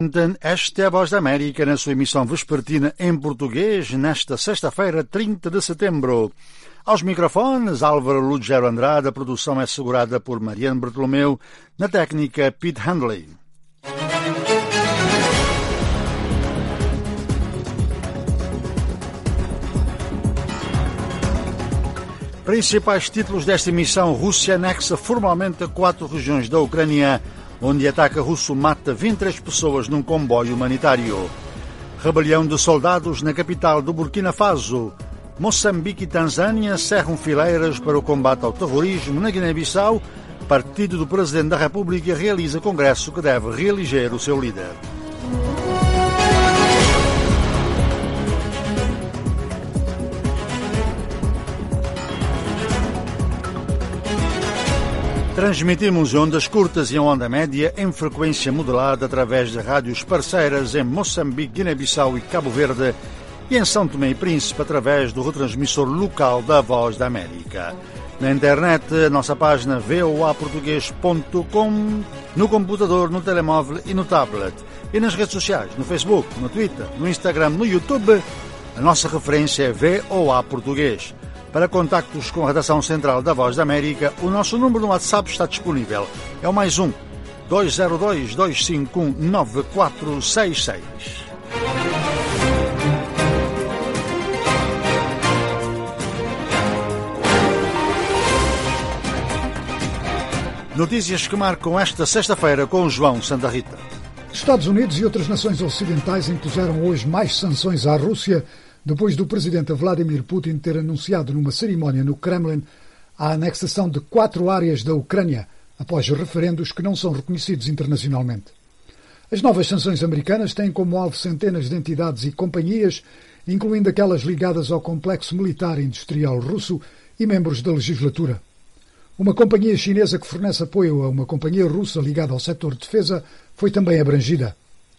Esta é a Voz da América na sua emissão vespertina em português nesta sexta-feira, 30 de setembro. Aos microfones, Álvaro Lugero Andrade, a produção é assegurada por Mariano Bertolomeu, na técnica Pete Handley. Principais títulos desta emissão: Rússia anexa formalmente 4 regiões da Ucrânia, onde ataque russo mata 23 pessoas num comboio humanitário. Rebelião de soldados na capital do Burkina Faso. Moçambique e Tanzânia cerram fileiras para o combate ao terrorismo na Guiné-Bissau. Partido do Presidente da República realiza congresso que deve reeleger o seu líder. Transmitimos em ondas curtas e em onda média em frequência modulada através de rádios parceiras em Moçambique, Guiné-Bissau e Cabo Verde e em São Tomé e Príncipe através do retransmissor local da Voz da América. Na internet, a nossa página voaportugues.com, no computador, no telemóvel e no tablet. E nas redes sociais, no Facebook, no Twitter, no Instagram, no YouTube, a nossa referência é VOA Português. Para contactos com a redação central da Voz da América, o nosso número no WhatsApp está disponível. É o +1 202 251 9466. Notícias que marcam esta sexta-feira com João Santa Rita. Estados Unidos e outras nações ocidentais impuseram hoje mais sanções à Rússia depois do presidente Vladimir Putin ter anunciado numa cerimónia no Kremlin a anexação de 4 áreas da Ucrânia, após referendos que não são reconhecidos internacionalmente. As novas sanções americanas têm como alvo centenas de entidades e companhias, incluindo aquelas ligadas ao complexo militar e industrial russo e membros da legislatura. Uma companhia chinesa que fornece apoio a uma companhia russa ligada ao setor de defesa foi também abrangida.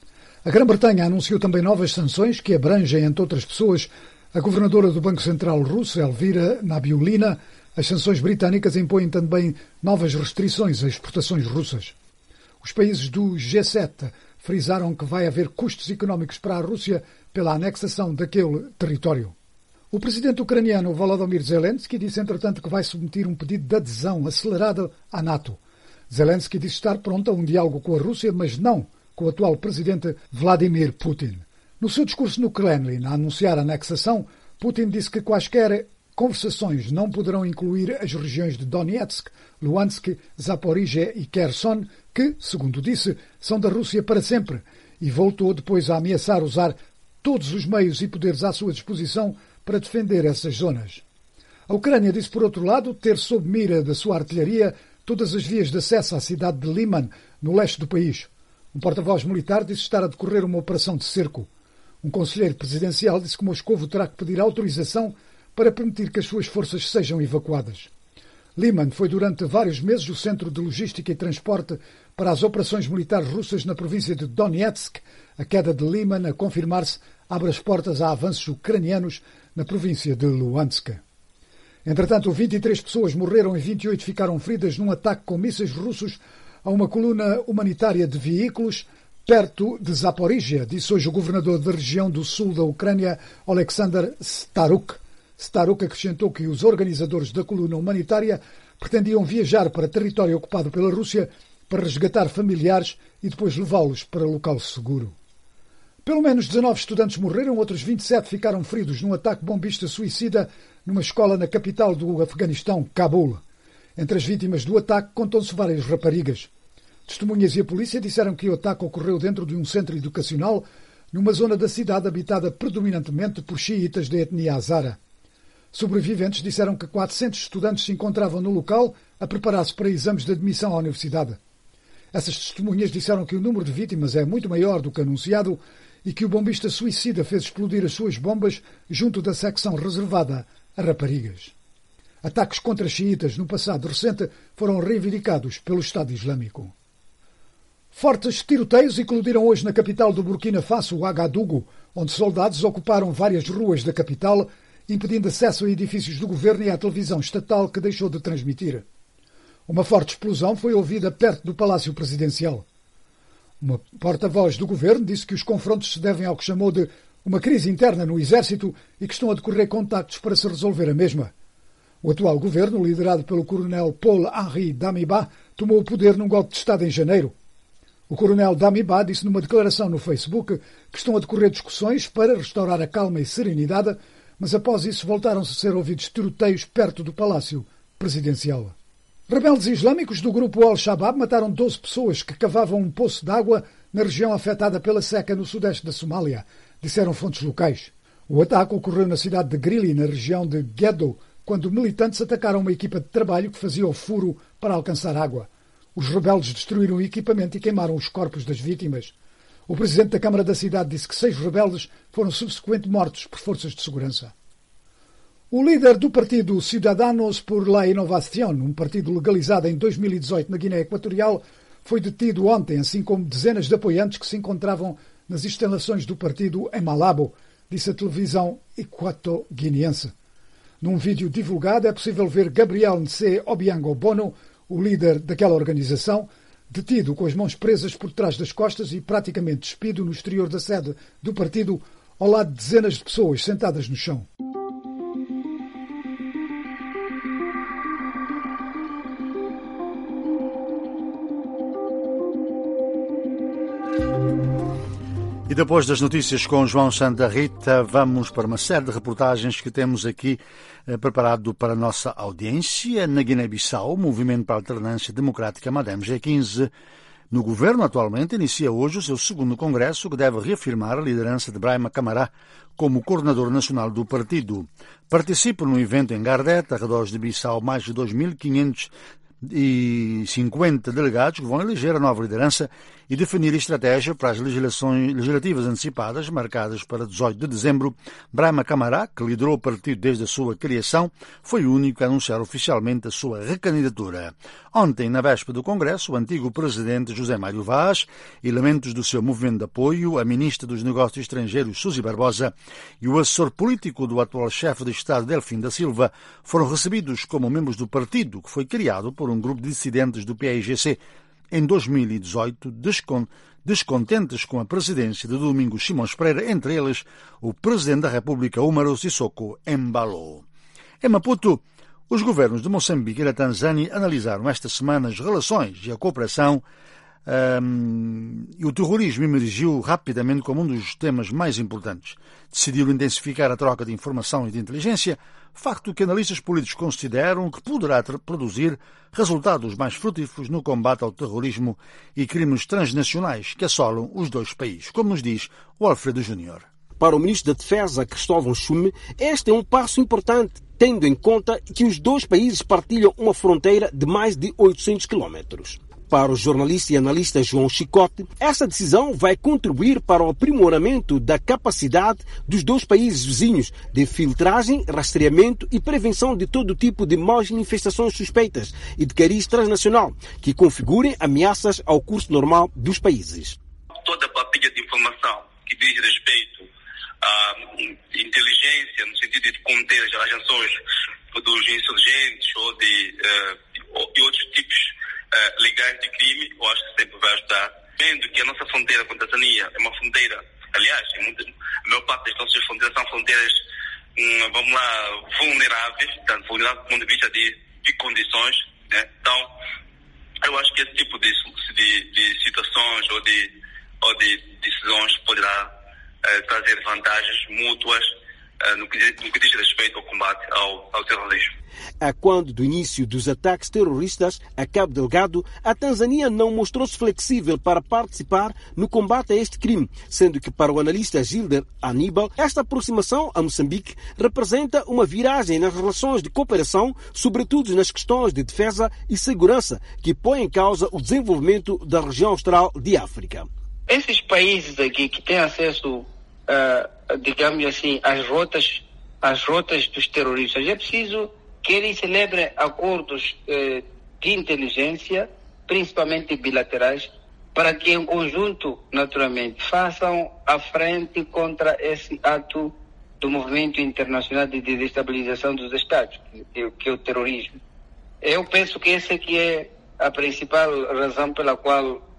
A Grã-Bretanha anunciou também novas sanções que abrangem, entre outras pessoas, a governadora do Banco Central russo, Elvira Nabiullina. As sanções britânicas impõem também novas restrições a exportações russas. Os países do G7 frisaram que vai haver custos económicos para a Rússia pela anexação daquele território. O presidente ucraniano Volodymyr Zelensky disse, entretanto, que vai submeter um pedido de adesão acelerada à NATO. Zelensky disse estar pronto a um diálogo com a Rússia, mas não com o atual presidente Vladimir Putin. No seu discurso no Kremlin, a anunciar a anexação, Putin disse que quaisquer conversações não poderão incluir as regiões de Donetsk, Luhansk, Zaporizhia e Kherson, que, segundo disse, são da Rússia para sempre, e voltou depois a ameaçar usar todos os meios e poderes à sua disposição para defender essas zonas. A Ucrânia disse, por outro lado, ter sob mira da sua artilharia todas as vias de acesso à cidade de Liman, no leste do país. Um porta-voz militar disse estar a decorrer uma operação de cerco. Um conselheiro presidencial disse que Moscovo terá que pedir autorização para permitir que as suas forças sejam evacuadas. Liman foi durante vários meses o centro de logística e transporte para as operações militares russas na província de Donetsk. A queda de Liman, a confirmar-se, abre as portas a avanços ucranianos na província de Luhansk. Entretanto, 23 pessoas morreram e 28 ficaram feridas num ataque com mísseis russos a uma coluna humanitária de veículos perto de Zaporizhia, disse hoje o governador da região do sul da Ucrânia, Oleksandr Staruk. Staruk acrescentou que os organizadores da coluna humanitária pretendiam viajar para território ocupado pela Rússia para resgatar familiares e depois levá-los para local seguro. Pelo menos 19 estudantes morreram, outros 27 ficaram feridos num ataque bombista suicida numa escola na capital do Afeganistão, Cabul. Entre as vítimas do ataque contam-se várias raparigas. Testemunhas e a polícia disseram que o ataque ocorreu dentro de um centro educacional numa zona da cidade habitada predominantemente por xiitas da etnia hazara. Sobreviventes disseram que 400 estudantes se encontravam no local a preparar-se para exames de admissão à universidade. Essas testemunhas disseram que o número de vítimas é muito maior do que anunciado e que o bombista suicida fez explodir as suas bombas junto da secção reservada a raparigas. Ataques contra xiitas no passado recente foram reivindicados pelo Estado Islâmico. Fortes tiroteios eclodiram hoje na capital do Burkina Faso, Ouagadougou, onde soldados ocuparam várias ruas da capital, impedindo acesso a edifícios do governo e à televisão estatal, que deixou de transmitir. Uma forte explosão foi ouvida perto do Palácio Presidencial. Uma porta-voz do governo disse que os confrontos se devem ao que chamou de uma crise interna no exército e que estão a decorrer contactos para se resolver a mesma. O atual governo, liderado pelo coronel Paul-Henri Damiba, tomou o poder num golpe de Estado em janeiro. O coronel Damiba disse numa declaração no Facebook que estão a decorrer discussões para restaurar a calma e serenidade, mas após isso voltaram-se a ser ouvidos tiroteios perto do Palácio Presidencial. Rebeldes islâmicos do grupo Al-Shabaab mataram 12 pessoas que cavavam um poço de água na região afetada pela seca no sudeste da Somália, disseram fontes locais. O ataque ocorreu na cidade de Grili, na região de Gedo, quando militantes atacaram uma equipa de trabalho que fazia o furo para alcançar água. Os rebeldes destruíram o equipamento e queimaram os corpos das vítimas. O presidente da Câmara da cidade disse que 6 rebeldes foram subsequentemente mortos por forças de segurança. O líder do partido Ciudadanos por la Innovación, um partido legalizado em 2018 na Guiné Equatorial, foi detido ontem, assim como dezenas de apoiantes que se encontravam nas instalações do partido em Malabo, disse a televisão equato-guineense. Num vídeo divulgado é possível ver Gabriel Ncé Obiango Bono, o líder daquela organização, detido com as mãos presas por trás das costas e praticamente despido no exterior da sede do partido, ao lado de dezenas de pessoas sentadas no chão. E depois das notícias com João Santa Rita, vamos para uma série de reportagens que temos aqui preparado para a nossa audiência. Na Guiné-Bissau, o Movimento para a Alternância Democrática MADEM G15, no governo atualmente, inicia hoje o seu segundo congresso que deve reafirmar a liderança de Brahima Camará como coordenador nacional do partido. Participam no evento em Gardet, arredores de Bissau, mais de 2.550 delegados que vão eleger a nova liderança e definir estratégia para as legislativas antecipadas, marcadas para 18 de dezembro. Brahima Camará, que liderou o partido desde a sua criação, foi o único a anunciar oficialmente a sua recandidatura. Ontem, na véspera do Congresso, o antigo presidente José Mário Vaz, elementos do seu movimento de apoio, a ministra dos Negócios Estrangeiros Suzy Barbosa e o assessor político do atual chefe de Estado Delfim da Silva foram recebidos como membros do partido, que foi criado por um grupo de dissidentes do PAIGC em 2018, descontentes com a presidência de Domingos Simões Pereira, entre eles o presidente da República, Umaro Sissoko Embalo. Em Maputo, os governos de Moçambique e da Tanzânia analisaram esta semana as relações e a cooperação e o terrorismo emergiu rapidamente como um dos temas mais importantes. Decidiram intensificar a troca de informação e de inteligência, facto que analistas políticos consideram que poderá produzir resultados mais frutíferos no combate ao terrorismo e crimes transnacionais que assolam os dois países, como nos diz o Alfredo Júnior. Para o ministro da Defesa, Cristóvão Chume, este é um passo importante, tendo em conta que os dois países partilham uma fronteira de mais de 800 quilômetros. Para o jornalista e analista João Chicote, essa decisão vai contribuir para o aprimoramento da capacidade dos dois países vizinhos de filtragem, rastreamento e prevenção de todo tipo de manifestações suspeitas e de cariz transnacional que configurem ameaças ao curso normal dos países. Toda a partilha de informação que diz respeito à inteligência, no sentido de conter as ações dos insurgentes ou de outros tipos legais de crime, eu acho que sempre vai ajudar. Vendo que a nossa fronteira com a Tanzânia é uma fronteira, aliás, a maior parte das nossas fronteiras são fronteiras, vulneráveis, tanto vulneráveis do ponto de vista de condições, né? Então, eu acho que esse tipo de situações ou de decisões poderá trazer vantagens mútuas no que diz respeito ao combate ao terrorismo. A quando do início dos ataques terroristas a Cabo Delgado, a Tanzânia não mostrou-se flexível para participar no combate a este crime, sendo que para o analista Gilder Aníbal, esta aproximação a Moçambique representa uma viragem nas relações de cooperação, sobretudo nas questões de defesa e segurança, que põe em causa o desenvolvimento da região austral de África. Esses países aqui que têm acesso, digamos assim, às rotas dos terroristas, é preciso que eles celebrem acordos de inteligência, principalmente bilaterais, para que em conjunto, naturalmente, façam a frente contra esse ato do movimento internacional de desestabilização dos Estados, que é o terrorismo. Eu penso que essa aqui é a principal razão pela qual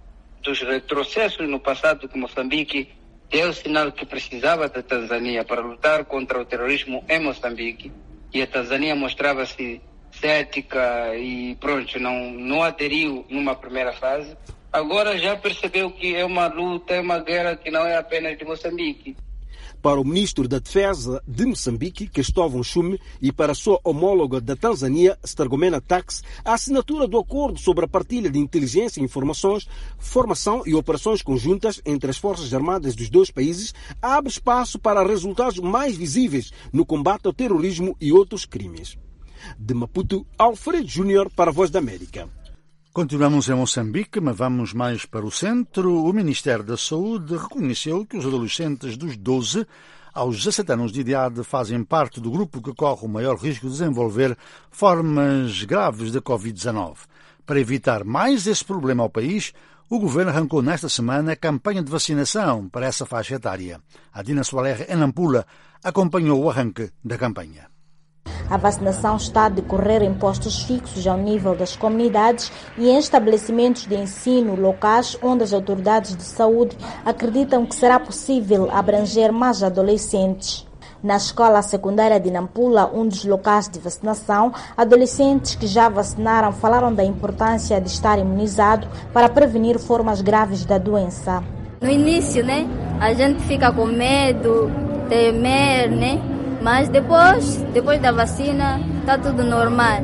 dos retrocessos no passado que Moçambique deu o sinal que precisava da Tanzânia para lutar contra o terrorismo em Moçambique, e a Tanzânia mostrava-se cética e pronto, não aderiu numa primeira fase. Agora já percebeu que é uma luta, é uma guerra que não é apenas de Moçambique. Para o ministro da Defesa de Moçambique, Cristóvão Chume, e para a sua homóloga da Tanzânia, Stergomena Tax, a assinatura do acordo sobre a partilha de inteligência e informações, formação e operações conjuntas entre as Forças Armadas dos dois países abre espaço para resultados mais visíveis no combate ao terrorismo e outros crimes. De Maputo, Alfredo Júnior para a Voz da América. Continuamos em Moçambique, mas vamos mais para o centro. O Ministério da Saúde reconheceu que os adolescentes dos 12 aos 17 anos de idade fazem parte do grupo que corre o maior risco de desenvolver formas graves da Covid-19. Para evitar mais esse problema ao país, o governo arrancou nesta semana a campanha de vacinação para essa faixa etária. A Dina Soaler, em Nampula, acompanhou o arranque da campanha. A vacinação está a decorrer em postos fixos ao nível das comunidades e em estabelecimentos de ensino locais onde as autoridades de saúde acreditam que será possível abranger mais adolescentes. Na escola secundária de Nampula, um dos locais de vacinação, adolescentes que já vacinaram falaram da importância de estar imunizado para prevenir formas graves da doença. No início, a gente fica com medo, temer, mas depois da vacina, está tudo normal.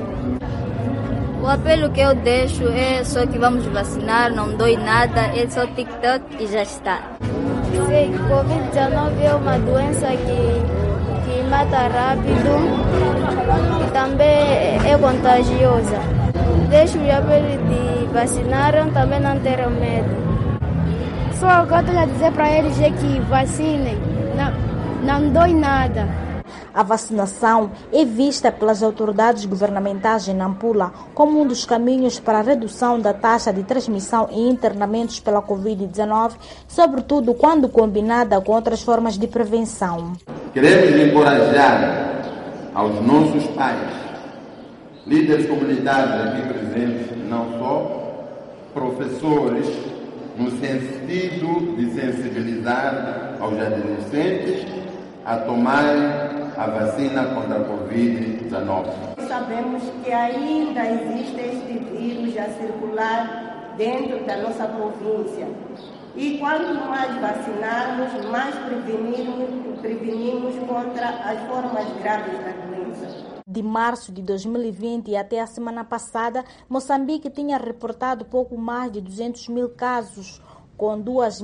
O apelo que eu deixo é só que vamos vacinar, não dói nada, é só TikTok e já está. Sim, Covid-19 é uma doença que mata rápido e também é contagiosa. Deixo o apelo de vacinar, também não terem medo. Só o que eu tenho a dizer para eles é que vacinem. Não dói nada. A vacinação é vista pelas autoridades governamentais em Nampula como um dos caminhos para a redução da taxa de transmissão e internamentos pela Covid-19, sobretudo quando combinada com outras formas de prevenção. Queremos encorajar aos nossos pais, líderes comunitários aqui presentes, não só professores, no sentido de sensibilizar aos adolescentes a tomarem a vacina contra a Covid-19. Sabemos que ainda existe este vírus a circular dentro da nossa província. E quanto mais vacinarmos, mais prevenimos contra as formas graves da doença. De março de 2020 até a semana passada, Moçambique tinha reportado pouco mais de 200 mil casos, com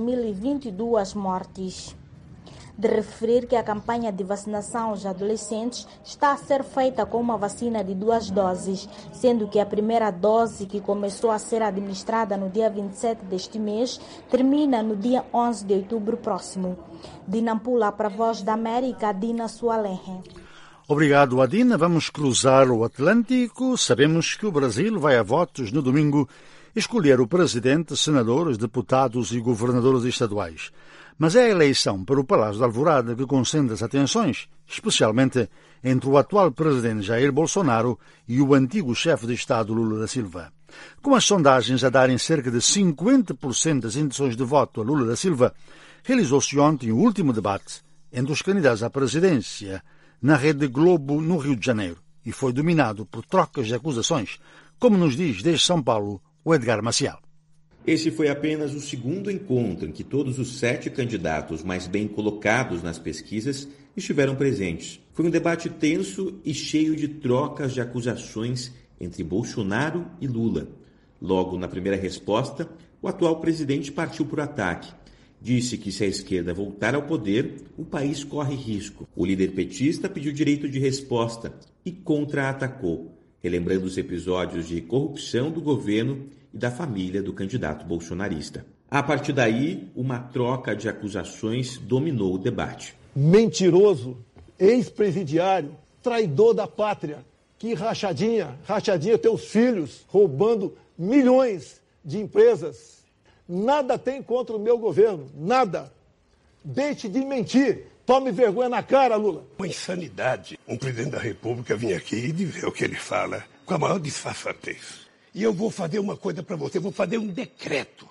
2.022 mortes. De referir que a campanha de vacinação aos adolescentes está a ser feita com uma vacina de 2 doses, sendo que a primeira dose, que começou a ser administrada no dia 27 deste mês, termina no dia 11 de outubro próximo. De Nampula para a Voz da América, Dina Soalerre. Obrigado, Adina. Vamos cruzar o Atlântico. Sabemos que o Brasil vai a votos no domingo escolher o presidente, senadores, deputados e governadores estaduais. Mas é a eleição para o Palácio da Alvorada que concentra as atenções, especialmente entre o atual presidente Jair Bolsonaro e o antigo chefe de Estado Lula da Silva. Com as sondagens a darem cerca de 50% das intenções de voto a Lula da Silva, realizou-se ontem o último debate entre os candidatos à presidência na Rede Globo, no Rio de Janeiro, e foi dominado por trocas de acusações, como nos diz desde São Paulo o Edgar Maciel. Esse foi apenas o segundo encontro em que todos os 7 candidatos mais bem colocados nas pesquisas estiveram presentes. Foi um debate tenso e cheio de trocas de acusações entre Bolsonaro e Lula. Logo na primeira resposta, o atual presidente partiu para o ataque. Disse que se a esquerda voltar ao poder, o país corre risco. O líder petista pediu direito de resposta e contra-atacou, relembrando os episódios de corrupção do governo e da família do candidato bolsonarista. A partir daí, uma troca de acusações dominou o debate. Mentiroso, ex-presidiário, traidor da pátria. Que rachadinha, teus filhos roubando milhões de empresas. Nada tem contra o meu governo, nada. Deixe de mentir. Tome vergonha na cara, Lula. Uma insanidade. Um presidente da República vir aqui e dizer o que ele fala com a maior disfarçatez. E eu vou fazer uma coisa para você, vou fazer um decreto.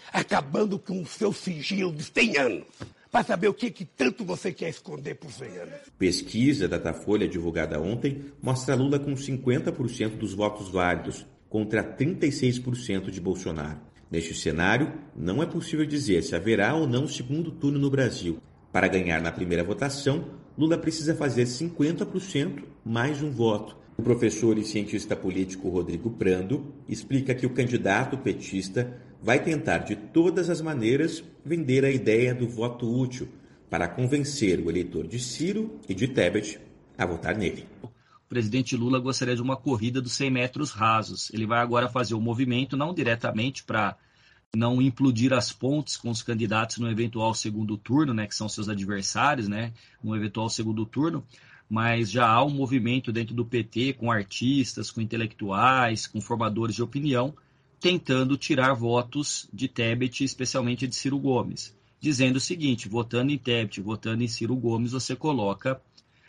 acabando com o seu sigilo de 100 anos, para saber o que tanto você quer esconder por 100 anos. Pesquisa Datafolha divulgada ontem mostra Lula com 50% dos votos válidos, contra 36% de Bolsonaro. Neste cenário, não é possível dizer se haverá ou não segundo turno no Brasil. Para ganhar na primeira votação, Lula precisa fazer 50% mais um voto. O professor e cientista político Rodrigo Prando explica que o candidato petista vai tentar de todas as maneiras vender a ideia do voto útil para convencer o eleitor de Ciro e de Tebet a votar nele. O presidente Lula gostaria de uma corrida dos 100 metros rasos. Ele vai agora fazer o movimento, não diretamente para não implodir as pontes com os candidatos no eventual segundo turno, né, que são seus adversários, né, no eventual segundo turno, mas já há um movimento dentro do PT com artistas, com intelectuais, com formadores de opinião, tentando tirar votos de Tebet, especialmente de Ciro Gomes, dizendo o seguinte: votando em Tebet, votando em Ciro Gomes, você coloca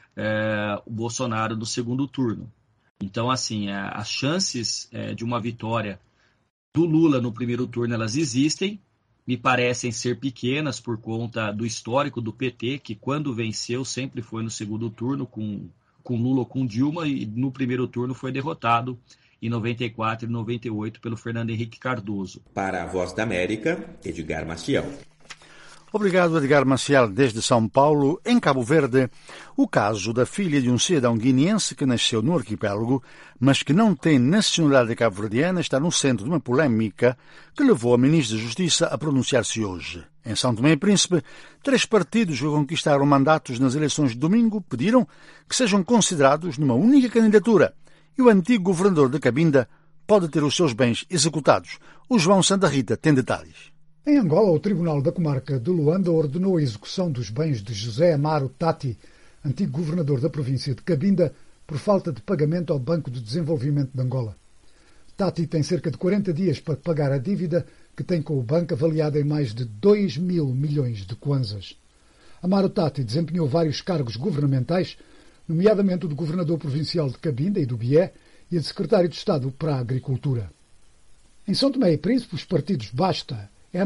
o Bolsonaro no segundo turno. Então, assim, as chances de uma vitória do Lula no primeiro turno, elas existem, me parecem ser pequenas por conta do histórico do PT, que quando venceu sempre foi no segundo turno com Lula ou com Dilma, e no primeiro turno foi derrotado em 94 e 98 pelo Fernando Henrique Cardoso. Para a Voz da América, Edgar Maciel. Obrigado, Edgar Maciel, desde São Paulo. Em Cabo Verde, o caso da filha de um cidadão guineense que nasceu no arquipélago, mas que não tem nacionalidade cabo-verdiana, está no centro de uma polémica que levou a ministra da Justiça a pronunciar-se hoje. Em São Tomé e Príncipe, 3 partidos que conquistaram mandatos nas eleições de domingo pediram que sejam considerados numa única candidatura e o antigo governador de Cabinda pode ter os seus bens executados. O João Santa Rita tem detalhes. Em Angola, o Tribunal da Comarca de Luanda ordenou a execução dos bens de José Amaro Tati, antigo governador da província de Cabinda, por falta de pagamento ao Banco de Desenvolvimento de Angola. Tati tem cerca de 40 dias para pagar a dívida que tem com o banco, avaliada em mais de 2 mil milhões de kwanzas. Amaro Tati desempenhou vários cargos governamentais, nomeadamente o de governador provincial de Cabinda e do Bié e a de secretário de Estado para a Agricultura. Em São Tomé e Príncipe, os partidos Basta,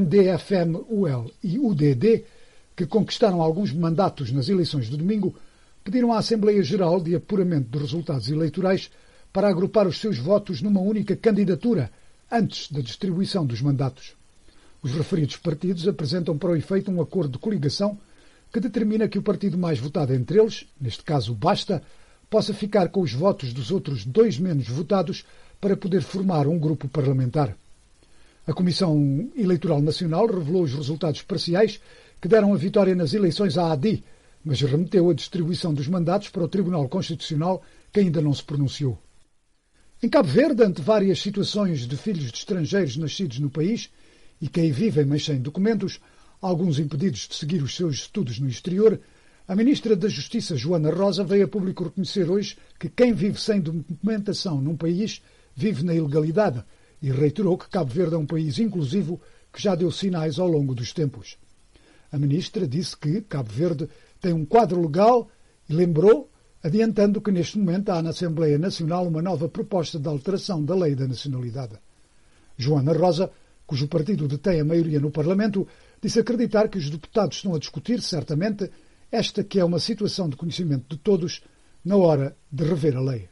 MDFM-UL e UDD, que conquistaram alguns mandatos nas eleições de domingo, pediram à Assembleia Geral de apuramento dos resultados eleitorais para agrupar os seus votos numa única candidatura antes da distribuição dos mandatos. Os referidos partidos apresentam para o efeito um acordo de coligação que determina que o partido mais votado entre eles, neste caso o Basta, possa ficar com os votos dos outros 2 menos votados para poder formar um grupo parlamentar. A Comissão Eleitoral Nacional revelou os resultados parciais que deram a vitória nas eleições à ADI, mas remeteu a distribuição dos mandatos para o Tribunal Constitucional, que ainda não se pronunciou. Em Cabo Verde, ante várias situações de filhos de estrangeiros nascidos no país e que aí vivem, mas sem documentos, alguns impedidos de seguir os seus estudos no exterior, a Ministra da Justiça, Joana Rosa, veio a público reconhecer hoje que quem vive sem documentação num país vive na ilegalidade e reiterou que Cabo Verde é um país inclusivo que já deu sinais ao longo dos tempos. A Ministra disse que Cabo Verde tem um quadro legal e lembrou, adiantando que neste momento há na Assembleia Nacional uma nova proposta de alteração da Lei da Nacionalidade. Joana Rosa, cujo partido detém a maioria no Parlamento, disse acreditar que os deputados estão a discutir, certamente, esta que é uma situação de conhecimento de todos na hora de rever a lei.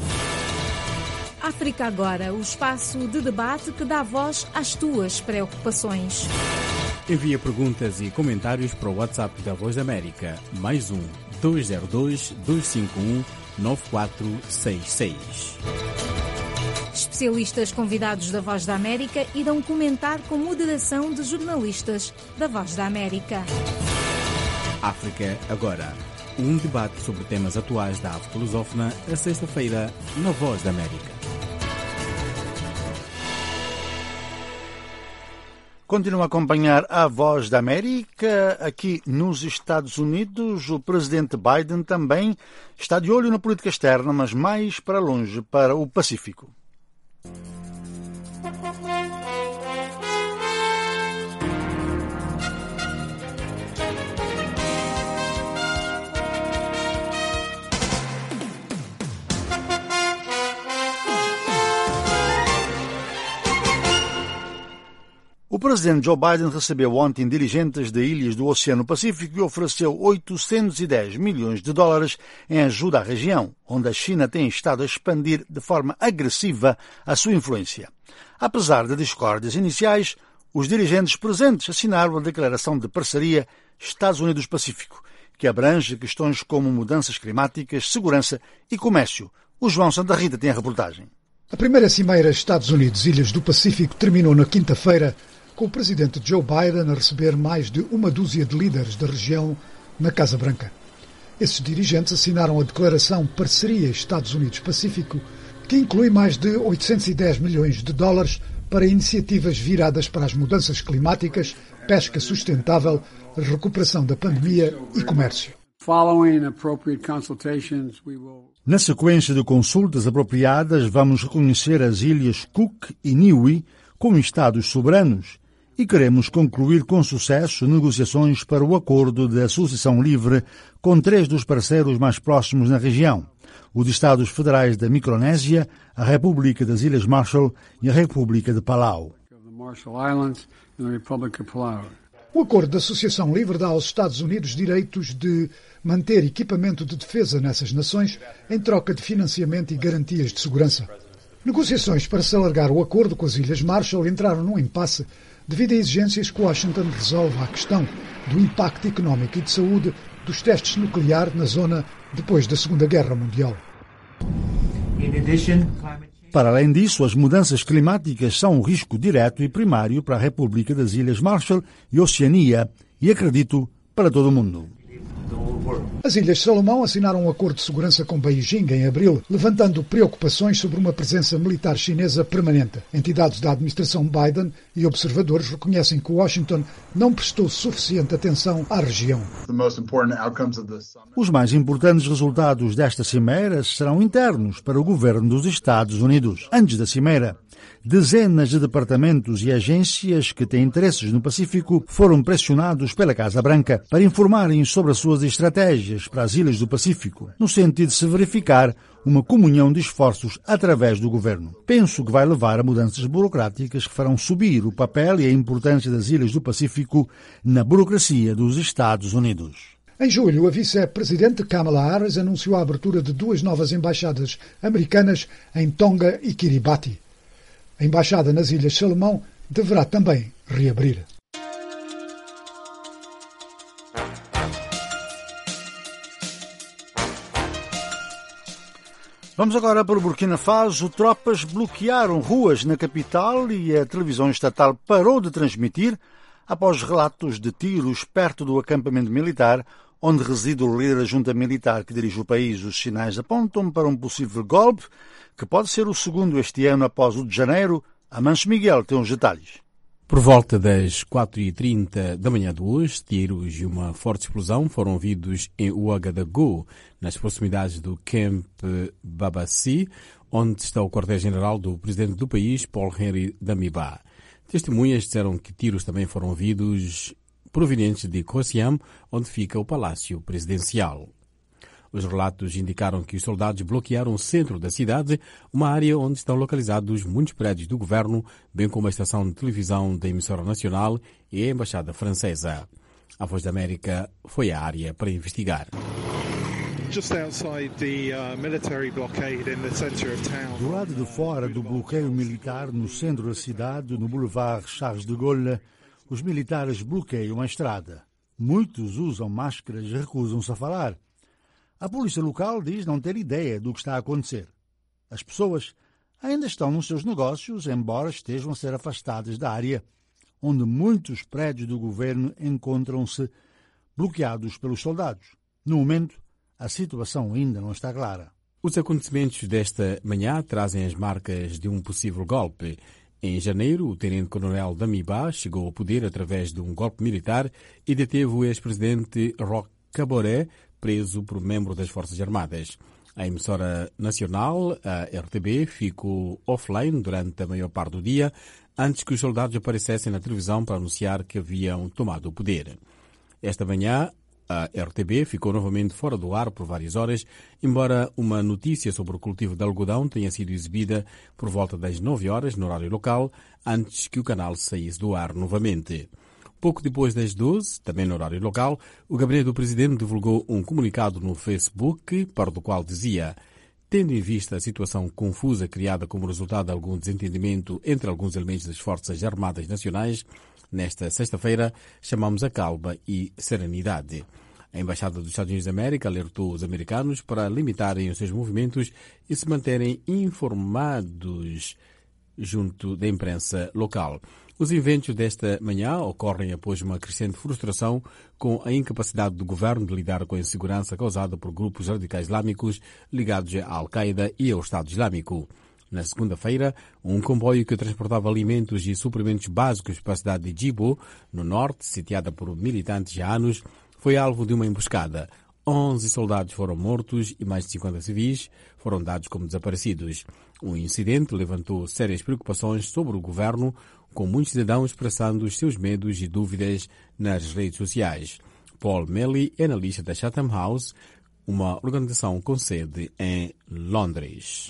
África Agora, o espaço de debate que dá voz às tuas preocupações. Envia perguntas e comentários para o WhatsApp da Voz da América, +1 202 251 9466. Especialistas convidados da Voz da América irão comentar com moderação de jornalistas da Voz da América. África Agora, um debate sobre temas atuais da África lusófona, a sexta-feira, na Voz da América. Continua a acompanhar a Voz da América. Aqui nos Estados Unidos, o presidente Biden também está de olho na política externa, mas mais para longe, para o Pacífico. O presidente Joe Biden recebeu ontem dirigentes de ilhas do Oceano Pacífico e ofereceu 810 milhões de dólares em ajuda à região, onde a China tem estado a expandir de forma agressiva a sua influência. Apesar de discórdias iniciais, os dirigentes presentes assinaram a Declaração de Parceria Estados Unidos-Pacífico, que abrange questões como mudanças climáticas, segurança e comércio. O João Santa Rita tem a reportagem. A primeira cimeira Estados Unidos-Ilhas do Pacífico terminou na quinta-feira, com o presidente Joe Biden a receber mais de uma dúzia de líderes da região na Casa Branca. Esses dirigentes assinaram a Declaração Parceria Estados Unidos-Pacífico, que inclui mais de 810 milhões de dólares para iniciativas viradas para as mudanças climáticas, pesca sustentável, recuperação da pandemia e comércio. Na sequência de consultas apropriadas, vamos reconhecer as ilhas Cook e Niue como Estados soberanos e queremos concluir com sucesso negociações para o acordo de associação livre com 3 dos parceiros mais próximos na região, os Estados Federais da Micronésia, a República das Ilhas Marshall e a República de Palau. O acordo de associação livre dá aos Estados Unidos direitos de manter equipamento de defesa nessas nações em troca de financiamento e garantias de segurança. Negociações para se alargar o acordo com as Ilhas Marshall entraram num impasse devido a exigências que Washington resolve a questão do impacto económico e de saúde dos testes nucleares na zona depois da Segunda Guerra Mundial. Para além disso, as mudanças climáticas são um risco direto e primário para a República das Ilhas Marshall e Oceania e, acredito, para todo o mundo. As Ilhas Salomão assinaram um acordo de segurança com Beijing em abril, levantando preocupações sobre uma presença militar chinesa permanente. Entidades da administração Biden e observadores reconhecem que Washington não prestou suficiente atenção à região. Os mais importantes resultados desta cimeira serão internos para o governo dos Estados Unidos. Antes da cimeira, dezenas de departamentos e agências que têm interesses no Pacífico foram pressionados pela Casa Branca para informarem sobre as suas estratégias para as ilhas do Pacífico, no sentido de se verificar uma comunhão de esforços através do governo. Penso que vai levar a mudanças burocráticas que farão subir o papel e a importância das ilhas do Pacífico na burocracia dos Estados Unidos. Em julho, a vice-presidente Kamala Harris anunciou a abertura de 2 novas embaixadas americanas em Tonga e Kiribati. A embaixada nas Ilhas Salomão deverá também reabrir. Vamos agora para o Burkina Faso. Tropas bloquearam ruas na capital e a televisão estatal parou de transmitir após relatos de tiros perto do acampamento militar onde reside o líder da junta militar que dirige o país. Os sinais apontam para um possível golpe que pode ser o segundo este ano após o de janeiro. Amancio Miguel tem os detalhes. Por volta das 4h30 da manhã de hoje, tiros e uma forte explosão foram ouvidos em Ouagadougou, nas proximidades do Camp Babassi, onde está o quartel-general do presidente do país, Paul-Henri Damiba. Testemunhas disseram que tiros também foram ouvidos provenientes de Kosiam, onde fica o palácio presidencial. Os relatos indicaram que os soldados bloquearam o centro da cidade, uma área onde estão localizados muitos prédios do governo, bem como a estação de televisão da emissora nacional e a embaixada francesa. A Voz da América foi à área para investigar. Do lado de fora do bloqueio militar no centro da cidade, no Boulevard Charles de Gaulle, os militares bloqueiam a estrada. Muitos usam máscaras e recusam-se a falar. A polícia local diz não ter ideia do que está a acontecer. As pessoas ainda estão nos seus negócios, embora estejam a ser afastadas da área, onde muitos prédios do governo encontram-se bloqueados pelos soldados. No momento, a situação ainda não está clara. Os acontecimentos desta manhã trazem as marcas de um possível golpe. Em janeiro, o tenente-coronel Damiba chegou ao poder através de um golpe militar e deteve o ex-presidente Roch Kaboré, preso por membro das Forças Armadas. A emissora nacional, a RTB, ficou offline durante a maior parte do dia, antes que os soldados aparecessem na televisão para anunciar que haviam tomado o poder. Esta manhã, A RTB ficou novamente fora do ar por várias horas, embora uma notícia sobre o cultivo de algodão tenha sido exibida por volta das 9 horas no horário local, antes que o canal saísse do ar novamente. Pouco depois das 12, também no horário local, o gabinete do presidente divulgou um comunicado no Facebook, para o qual dizia: tendo em vista a situação confusa criada como resultado de algum desentendimento entre alguns elementos das Forças Armadas Nacionais, nesta sexta-feira chamamos a calma e serenidade. A Embaixada dos Estados Unidos da América alertou os americanos para limitarem os seus movimentos e se manterem informados junto da imprensa local. Os eventos desta manhã ocorrem após uma crescente frustração com a incapacidade do governo de lidar com a insegurança causada por grupos radicais islâmicos ligados à Al-Qaeda e ao Estado Islâmico. Na segunda-feira, um comboio que transportava alimentos e suprimentos básicos para a cidade de Djibo, no norte, sitiada por militantes há anos, foi alvo de uma emboscada. 11 soldados foram mortos e mais de 50 civis foram dados como desaparecidos. O incidente levantou sérias preocupações sobre o governo, com muitos cidadãos expressando os seus medos e dúvidas nas redes sociais. Paul Melly é analista da Chatham House, uma organização com sede em Londres.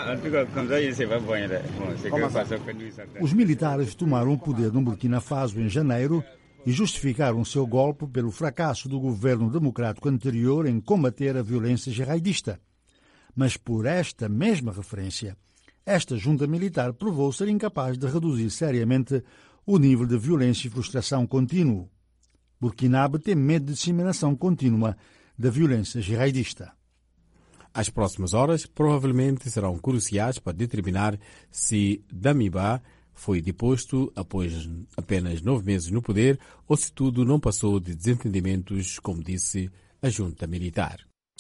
Os militares tomaram o poder no Burkina Faso em janeiro e justificaram seu golpe pelo fracasso do governo democrático anterior em combater a violência jihadista. Mas por esta mesma referência, esta junta militar provou ser incapaz de reduzir seriamente o nível de violência e frustração contínuo. Burkinabe tem medo de disseminação contínua da violência jihadista. As próximas horas provavelmente serão cruciais para determinar se Damiba foi deposto após apenas 9 meses no poder ou se tudo não passou de desentendimentos, como disse a junta militar.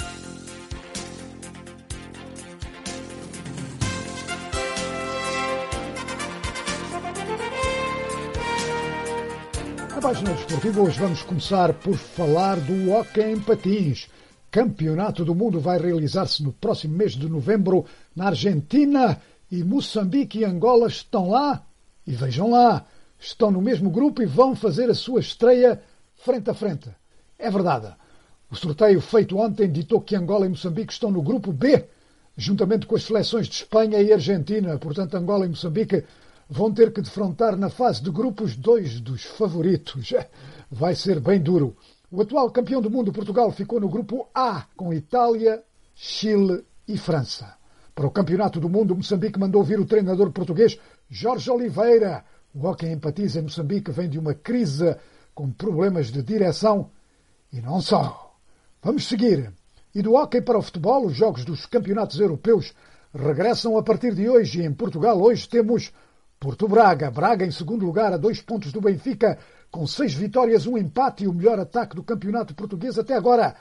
Na página desportiva, hoje vamos começar por falar do hóquei em patins. Campeonato do Mundo vai realizar-se no próximo mês de novembro na Argentina e Moçambique e Angola estão lá. E vejam lá, estão no mesmo grupo e vão fazer a sua estreia frente a frente. É verdade. O sorteio feito ontem ditou que Angola e Moçambique estão no grupo B, juntamente com as seleções de Espanha e Argentina. Portanto, Angola e Moçambique vão ter que defrontar na fase de grupos 2 dos favoritos. Vai ser bem duro. O atual campeão do mundo, Portugal, ficou no grupo A, com Itália, Chile e França. Para o Campeonato do Mundo, Moçambique mandou vir o treinador português Jorge Oliveira. O hóquei em patins em Moçambique vem de uma crise com problemas de direção e não só. Vamos seguir. E do hóquei para o futebol, os jogos dos campeonatos europeus regressam a partir de hoje. Em Portugal, hoje temos Porto Braga. Braga em segundo lugar, a 2 pontos do Benfica, com 6 vitórias, 1 empate e o melhor ataque do campeonato português até agora.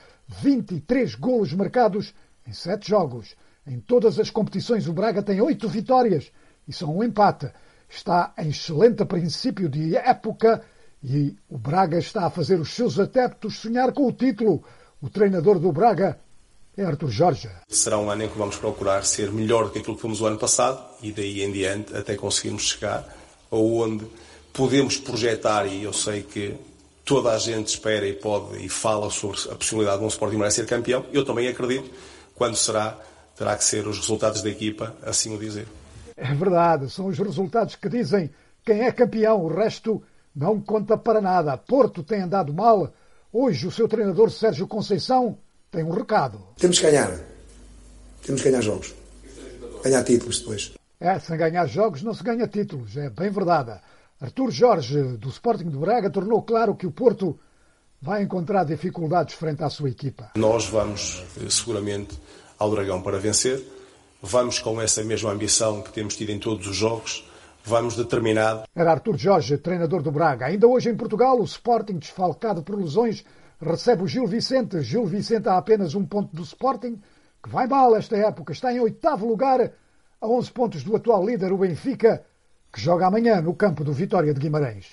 23 golos marcados em 7 jogos. Em todas as competições, o Braga tem 8 vitórias e só 1 empate. Está em excelente princípio de época e o Braga está a fazer os seus adeptos sonhar com o título. O treinador do Braga é Artur Jorge. Será um ano em que vamos procurar ser melhor do que aquilo que fomos o ano passado e daí em diante até conseguirmos chegar aonde podemos projetar, e eu sei que toda a gente espera e pode e fala sobre a possibilidade de um Sporting Braga ser campeão. Eu também acredito, quando será, terá que ser os resultados da equipa assim o dizer. É verdade, são os resultados que dizem quem é campeão, o resto não conta para nada. Porto tem andado mal. Hoje o seu treinador Sérgio Conceição tem um recado. Temos que ganhar. Temos que ganhar jogos. Ganhar títulos depois. Sem ganhar jogos não se ganha títulos, é bem verdade. Artur Jorge, do Sporting de Braga, tornou claro que o Porto vai encontrar dificuldades frente à sua equipa. Nós vamos seguramente ao Dragão para vencer. Vamos com essa mesma ambição que temos tido em todos os jogos. Vamos determinado. Era Artur Jorge, treinador do Braga. Ainda hoje em Portugal, o Sporting, desfalcado por lesões, recebe o Gil Vicente. Gil Vicente a apenas 1 ponto do Sporting, que vai mal esta época. Está em 8º lugar, a 11 pontos do atual líder, o Benfica, que joga amanhã no campo do Vitória de Guimarães.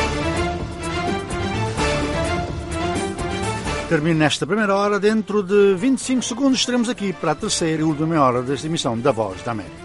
Termina esta primeira hora. Dentro de 25 segundos estaremos aqui para a terceira e última meia hora desta emissão da Voz da América.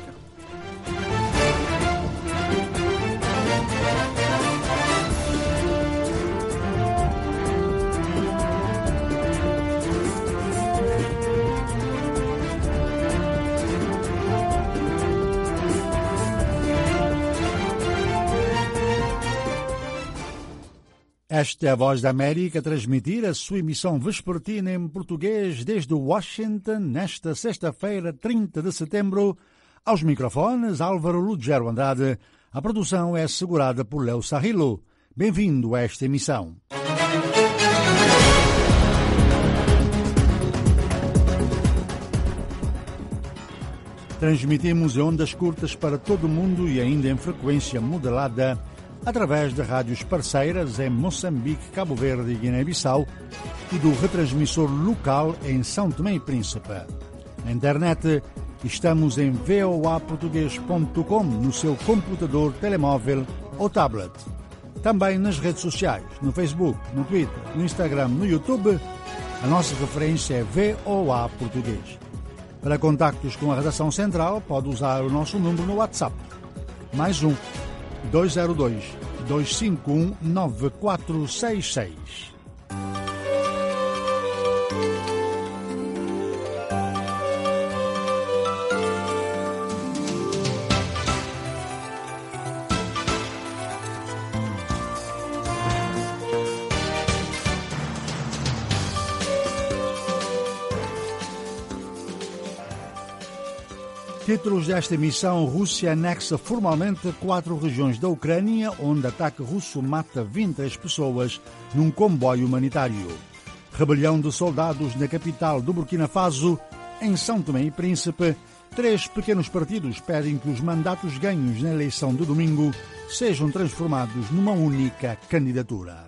Esta é a Voz da América a transmitir a sua emissão vespertina em português desde Washington, nesta sexta-feira, 30 de setembro. Aos microfones, Álvaro Lugero Andrade. A produção é assegurada por Léo Sarrilo. Bem-vindo a esta emissão. Transmitimos em ondas curtas para todo o mundo e ainda em frequência modulada através de rádios parceiras em Moçambique, Cabo Verde e Guiné-Bissau e do retransmissor local em São Tomé e Príncipe. Na internet, estamos em voaportugues.com no seu computador, telemóvel ou tablet. Também nas redes sociais, no Facebook, no Twitter, no Instagram, no YouTube, a nossa referência é VOA Português. Para contactos com a redação central, pode usar o nosso número no WhatsApp. Mais 202-251-9466. Títulos desta emissão: Rússia anexa formalmente 4 regiões da Ucrânia, onde ataque russo mata 23 pessoas num comboio humanitário. Rebelião de soldados na capital do Burkina Faso. Em São Tomé e Príncipe, 3 pequenos partidos pedem que os mandatos ganhos na eleição de domingo sejam transformados numa única candidatura.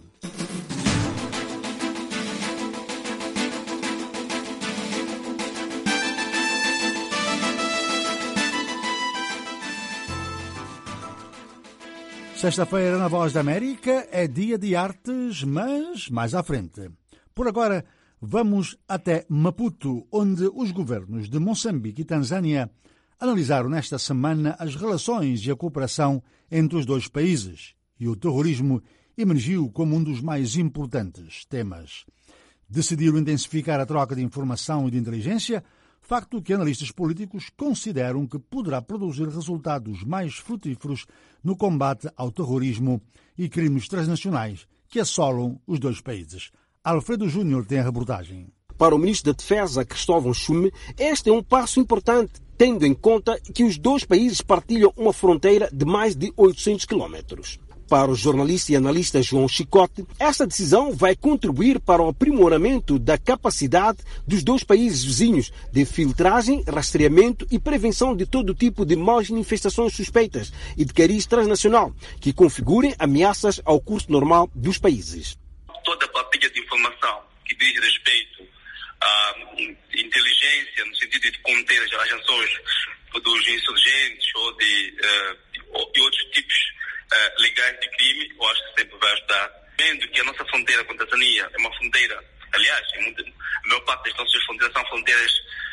Sexta-feira, na Voz da América, é dia de artes, mas mais à frente. Por agora, vamos até Maputo, onde os governos de Moçambique e Tanzânia analisaram nesta semana as relações e a cooperação entre os dois países, e o terrorismo emergiu como um dos mais importantes temas. Decidiram intensificar a troca de informação e de inteligência, facto que analistas políticos consideram que poderá produzir resultados mais frutíferos no combate ao terrorismo e crimes transnacionais que assolam os dois países. Alfredo Júnior tem a reportagem. Para o ministro da Defesa, Cristóvão Chume, este é um passo importante, tendo em conta que os dois países partilham uma fronteira de mais de 800 quilômetros. Para o jornalista e analista João Chicote, esta decisão vai contribuir para o aprimoramento da capacidade dos dois países vizinhos de filtragem, rastreamento e prevenção de todo tipo de manifestações suspeitas e de cariz transnacional que configurem ameaças ao curso normal dos países. Toda a partilha de informação que diz respeito à inteligência, no sentido de conter as ações dos insurgentes ou de outros tipos legais de crime, eu acho que sempre vai ajudar. Vendo que a nossa fronteira com a Tanzânia é uma fronteira, aliás, a maior parte das nossas fronteiras são fronteiras,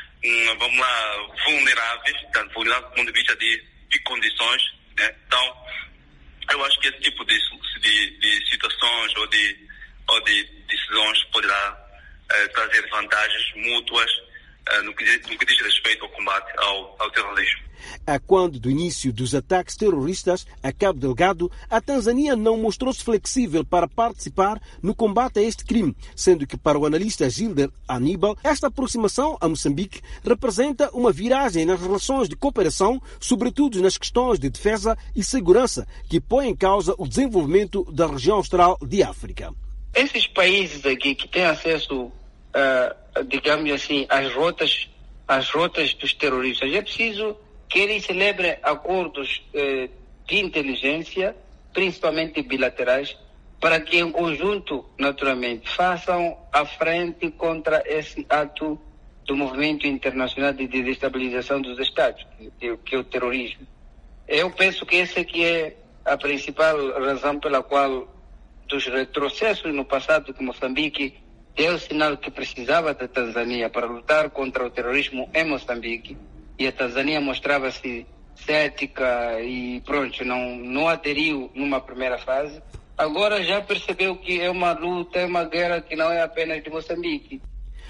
vulneráveis, tanto vulneráveis do ponto de vista de condições, né? Então, eu acho que esse tipo de situações ou de decisões poderá trazer vantagens mútuas no que diz respeito ao combate ao terrorismo. A quando do início dos ataques terroristas a Cabo Delgado, a Tanzânia não mostrou-se flexível para participar no combate a este crime, sendo que para o analista Gilder Aníbal, esta aproximação a Moçambique representa uma viragem nas relações de cooperação, sobretudo nas questões de defesa e segurança, que põe em causa o desenvolvimento da região austral de África. Esses países aqui que têm acesso, digamos assim, às rotas dos terroristas, é preciso que eles celebrem acordos de inteligência, principalmente bilaterais, para que em conjunto, naturalmente, façam a frente contra esse ato do movimento internacional de desestabilização dos Estados, que é o terrorismo. Eu penso que essa aqui é a principal razão pela qual, dos retrocessos no passado que Moçambique deu o sinal que precisava da Tanzânia para lutar contra o terrorismo em Moçambique, e a Tanzânia mostrava-se cética e pronto, não aderiu numa primeira fase. Agora já percebeu que é uma luta, é uma guerra que não é apenas de Moçambique.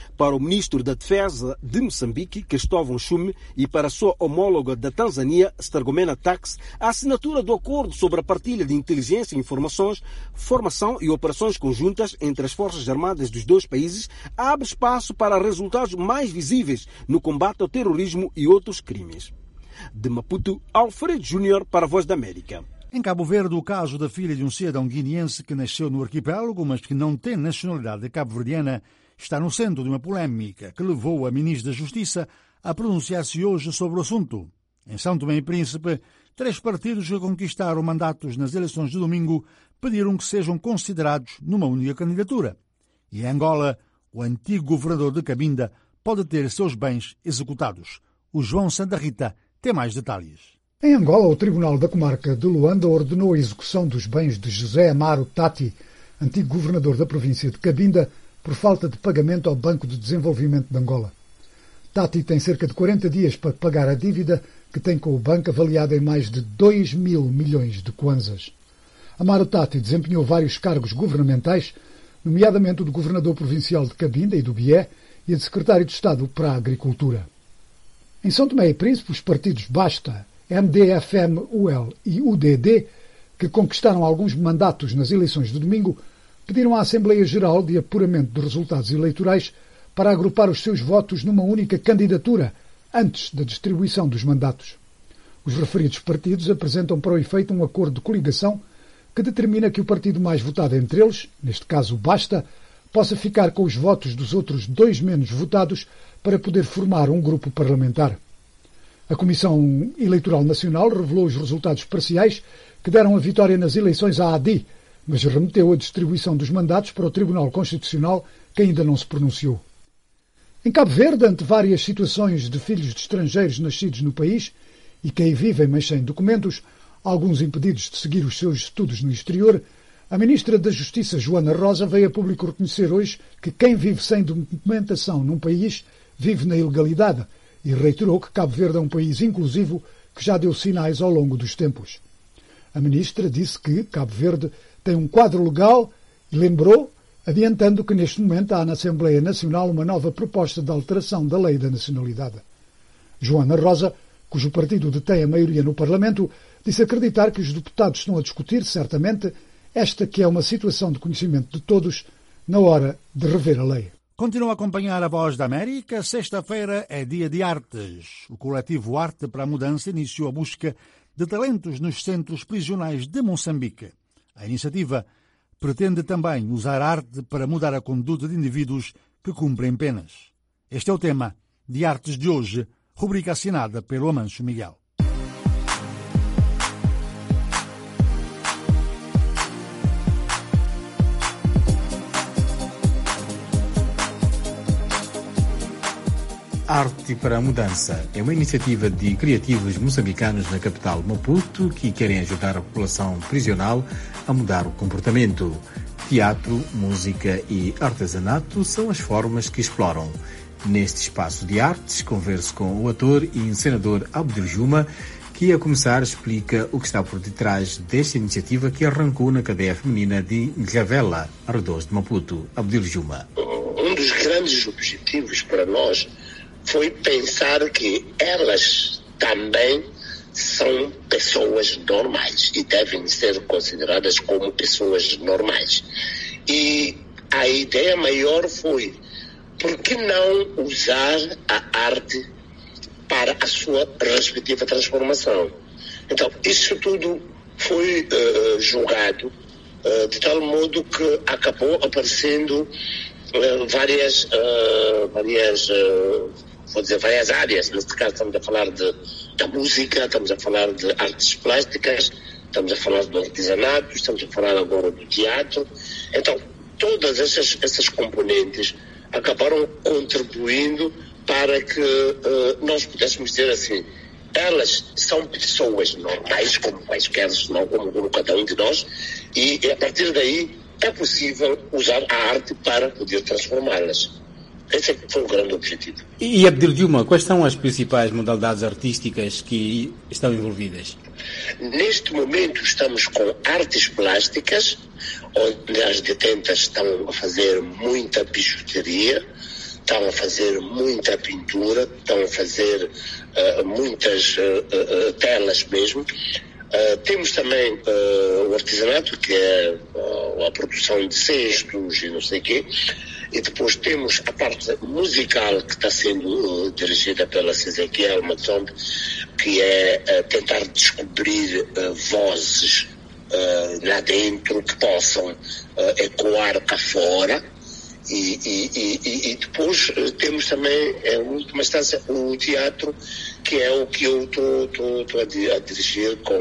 Para o ministro da Defesa de Moçambique, Cristóvão Chume, e para a sua homóloga da Tanzânia, Stergomena Tax, a assinatura do acordo sobre a partilha de inteligência e informações, formação e operações conjuntas entre as Forças Armadas dos dois países abre espaço para resultados mais visíveis no combate ao terrorismo e outros crimes. De Maputo, Alfredo Júnior para a Voz da América. Em Cabo Verde, o caso da filha de um cidadão guineense que nasceu no arquipélago, mas que não tem nacionalidade cabo-verdiana, está no centro de uma polémica que levou a ministra da Justiça a pronunciar-se hoje sobre o assunto. Em São Tomé e Príncipe, 3 partidos que conquistaram mandatos nas eleições de domingo pediram que sejam considerados numa única candidatura. E em Angola, o antigo governador de Cabinda pode ter seus bens executados. O João Santa Rita tem mais detalhes. Em Angola, o Tribunal da Comarca de Luanda ordenou a execução dos bens de José Amaro Tati, antigo governador da província de Cabinda, por falta de pagamento ao Banco de Desenvolvimento de Angola. Tati tem cerca de 40 dias para pagar a dívida que tem com o banco avaliada em mais de 2 mil milhões de kwanzas. Amaro Tati desempenhou vários cargos governamentais, nomeadamente o de governador provincial de Cabinda e do Bié e de secretário de Estado para a Agricultura. Em São Tomé e Príncipe, os partidos Basta, MDFM-UL e UDD, que conquistaram alguns mandatos nas eleições de domingo, pediram à Assembleia Geral de apuramento de resultados eleitorais para agrupar os seus votos numa única candidatura antes da distribuição dos mandatos. Os referidos partidos apresentam para o efeito um acordo de coligação que determina que o partido mais votado entre eles, neste caso o Basta, possa ficar com os votos dos outros 2 menos votados para poder formar um grupo parlamentar. A Comissão Eleitoral Nacional revelou os resultados parciais que deram a vitória nas eleições à ADI, mas remeteu a distribuição dos mandatos para o Tribunal Constitucional, que ainda não se pronunciou. Em Cabo Verde, ante várias situações de filhos de estrangeiros nascidos no país e que aí vivem, mas sem documentos, alguns impedidos de seguir os seus estudos no exterior, a Ministra da Justiça, Joana Rosa, veio a público reconhecer hoje que quem vive sem documentação num país vive na ilegalidade, e reiterou que Cabo Verde é um país inclusivo que já deu sinais ao longo dos tempos. A ministra disse que Cabo Verde tem um quadro legal e lembrou, adiantando que neste momento há na Assembleia Nacional uma nova proposta de alteração da lei da nacionalidade. Joana Rosa, cujo partido detém a maioria no Parlamento, disse acreditar que os deputados estão a discutir, certamente, esta que é uma situação de conhecimento de todos na hora de rever a lei. Continua a acompanhar a Voz da América. Sexta-feira é dia de artes. O coletivo Arte para a Mudança iniciou a busca de talentos nos centros prisionais de Moçambique. A iniciativa pretende também usar arte para mudar a conduta de indivíduos que cumprem penas. Este é o tema de Artes de hoje, rubrica assinada pelo Amancio Miguel. Arte para a Mudança é uma iniciativa de criativos moçambicanos na capital Maputo que querem ajudar a população prisional a mudar o comportamento. Teatro, música e artesanato são as formas que exploram. Neste espaço de artes, converso com o ator e encenador Abdul Juma, que a começar explica o que está por detrás desta iniciativa que arrancou na cadeia feminina de Njavela, arredores de Maputo. Abdul Juma. Um dos grandes objetivos para nós foi pensar que elas também são pessoas normais e devem ser consideradas como pessoas normais. E a ideia maior foi, por que não usar a arte para a sua respectiva transformação? Então, isso tudo foi julgado de tal modo que acabou aparecendo várias áreas. Neste caso estamos a falar da música, estamos a falar de artes plásticas, estamos a falar do artesanato, estamos a falar agora do teatro. Então, todas essas componentes acabaram contribuindo para que nós pudéssemos dizer assim, elas são pessoas normais, como quaisquer, não como cada um de nós, e a partir daí é possível usar a arte para poder transformá-las. Esse foi o grande objetivo. E Abdul Juma, quais são as principais modalidades artísticas que estão envolvidas? Neste momento estamos com artes plásticas, onde as detentas estão a fazer muita bijuteria. estão a fazer muita pintura, estão a fazer muitas telas mesmo. Temos também o artesanato, que é a produção de cestos e não sei o quê. E depois temos a parte musical, que está sendo dirigida pela Ezequiel Matsombe, que é tentar descobrir vozes lá dentro que possam ecoar cá fora. E depois temos também, em última instância, o teatro, que é o que eu estou a dirigir com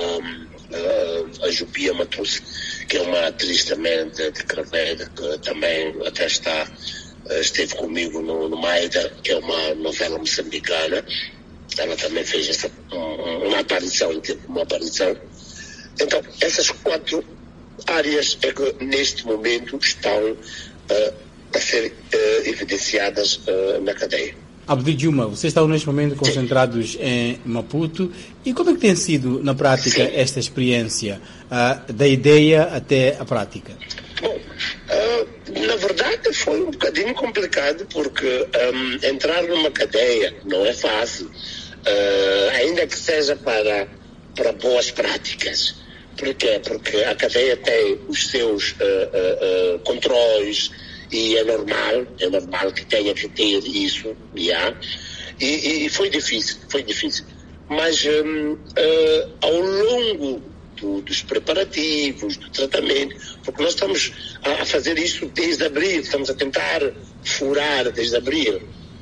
a Jupia Matus, que é uma atriz também de Craveira, que também até esteve comigo no Maida, que é uma novela moçambicana. Ela também fez uma aparição. Então, essas 4 áreas é que neste momento estão a ser evidenciadas na cadeia. Abdi Juma, vocês estão neste momento concentrados em Maputo, e como é que tem sido na prática esta experiência, da ideia até a prática? Bom, na verdade foi um bocadinho complicado, porque entrar numa cadeia não é fácil, ainda que seja para boas práticas. Por quê? Porque a cadeia tem os seus controles, e é normal que tenha que ter isso, e foi difícil. Mas ao longo dos preparativos, do tratamento, porque nós estamos a fazer isso desde abril, estamos a tentar furar desde abril,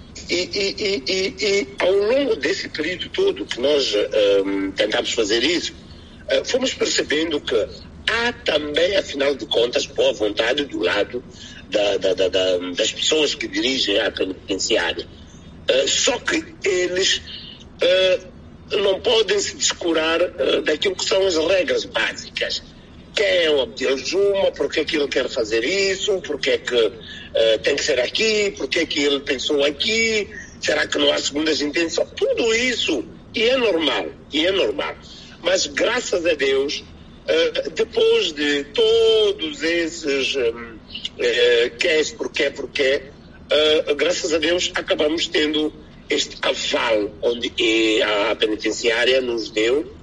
e ao longo desse período todo que nós tentamos fazer isso, fomos percebendo que há também, afinal de contas, boa vontade do lado das pessoas que dirigem a penitenciária. Só que eles não podem se descurar daquilo que são as regras básicas. Quem é o Abdiel Juma, por que ele quer fazer isso, por que tem que ser aqui, por que ele pensou aqui, será que não há segundas intenções? Tudo isso, e é normal. Mas, graças a Deus, depois de todos esses porquê, graças a Deus acabamos tendo este aval, onde a penitenciária nos deu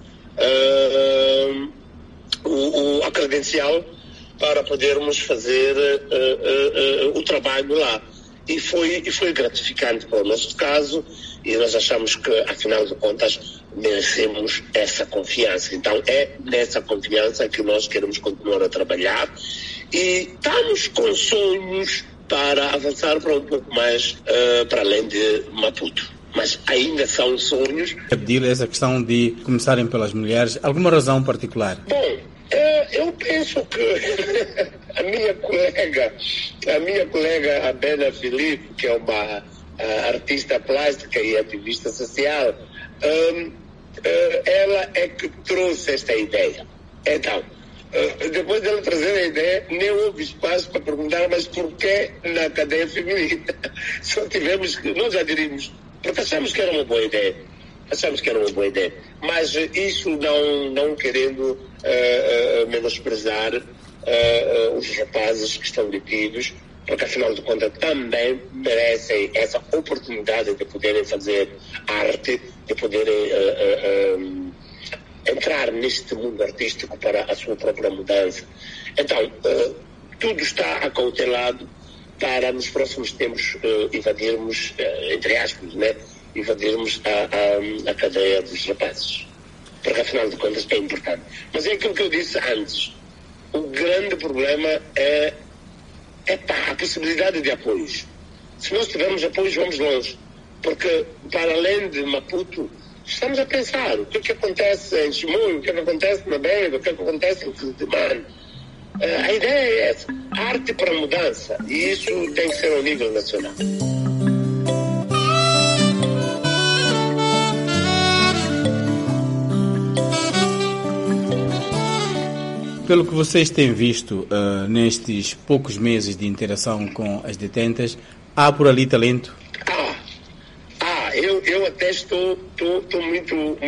a credencial para podermos fazer o trabalho lá. E foi gratificante para o nosso caso, e nós achamos que, afinal de contas, merecemos essa confiança. Então é nessa confiança que nós queremos continuar a trabalhar, e estamos com sonhos para avançar para um pouco mais para além de Maputo. Mas ainda são sonhos. Abdil, essa questão de começarem pelas mulheres, alguma razão particular? Bom, eu penso que a minha colega Abena Filipe, que é uma artista plástica e ativista social, ela é que trouxe esta ideia. Então, depois dela trazer a ideia, nem houve espaço para perguntar, mas por que na cadeia feminina? Só tivemos que, nós aderimos, porque achamos que era uma boa ideia. Mas isso não querendo menosprezar os rapazes que estão detidos, porque afinal de contas também merecem essa oportunidade de poderem fazer arte, de poderem entrar neste mundo artístico para a sua própria mudança. Então, tudo está acautelado para nos próximos tempos invadirmos, entre aspas, invadirmos a cadeia dos rapazes. Porque afinal de contas é importante. Mas é aquilo que eu disse antes. O grande problema é a possibilidade de apoios. Se nós tivermos apoios, vamos longe. Porque, para além de Maputo, estamos a pensar o que acontece em Chimoio, o que acontece na Beira, o que acontece em Quiltimano. A ideia é essa. Arte para mudança. E isso tem que ser ao nível nacional. Pelo que vocês têm visto nestes poucos meses de com as detentas, há por ali talento? Eu até estou muito,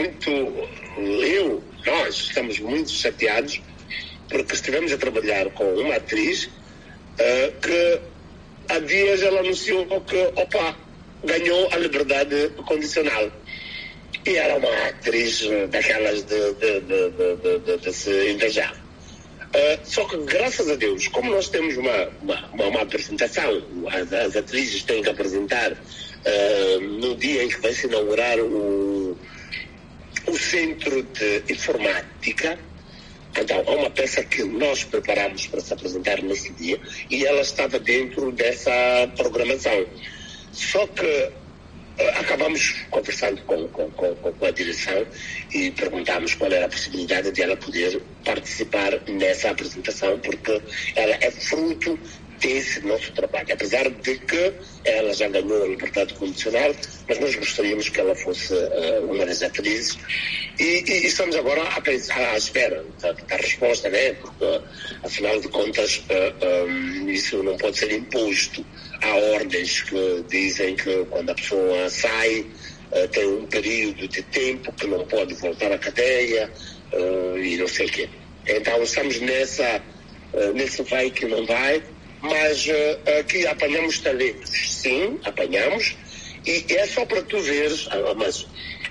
nós estamos muito chateados, porque estivemos a trabalhar com uma atriz que há dias ela anunciou que, ganhou a liberdade condicional. E era uma atriz daquelas de se invejar. Só que, graças a Deus, como nós temos uma apresentação, as atrizes têm que apresentar no dia em que vai se inaugurar o Centro de Informática. Então, há uma peça que nós preparamos para se apresentar nesse dia e ela estava dentro dessa programação. Só que acabamos conversando com a direção e perguntámos qual era a possibilidade de ela poder participar nessa apresentação, porque ela é fruto desse nosso trabalho. Apesar de que ela já ganhou a liberdade condicional, mas nós gostaríamos que ela fosse uma das atrizes. E estamos agora a pensar, à espera da resposta, né? Porque, afinal de contas, isso não pode ser imposto. Há ordens que dizem que quando a pessoa sai, tem um período de tempo que não pode voltar à cadeia e não sei o quê. Então estamos nesse vai que não vai, mas aqui apanhamos talentos. Sim, apanhamos. E é só para tu veres, mas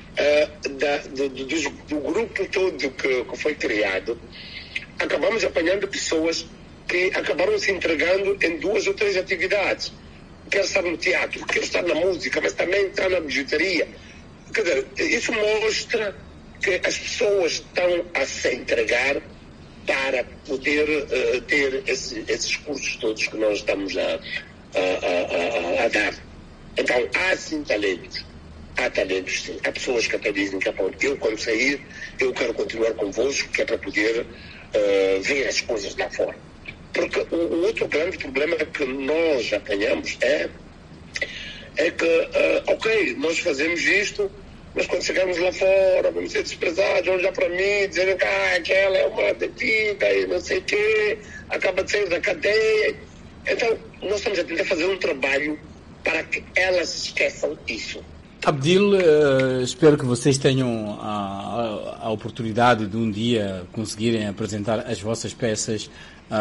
do grupo todo que foi criado, acabamos apanhando pessoas que acabaram se entregando em 2 ou 3 atividades. Quer estar no teatro, quer estar na música, mas também está na bijuteria. Quer dizer, isso mostra que as pessoas estão a se entregar para poder ter esses cursos todos que nós estamos a dar. Então, há sim talentos. Há talentos, sim. Há pessoas que até dizem que eu, quando sair, eu quero continuar convosco, que é para poder ver as coisas lá fora. Porque o outro grande problema que nós apanhamos é que, nós fazemos isto, mas quando chegamos lá fora, vamos ser desprezados, vão olhar para mim, dizendo que aquela é uma detida e não sei o quê, acaba de sair da cadeia. Então, nós estamos a tentar fazer um trabalho para que elas esqueçam isso. Abdil, espero que vocês tenham a oportunidade de um dia conseguirem apresentar as vossas peças,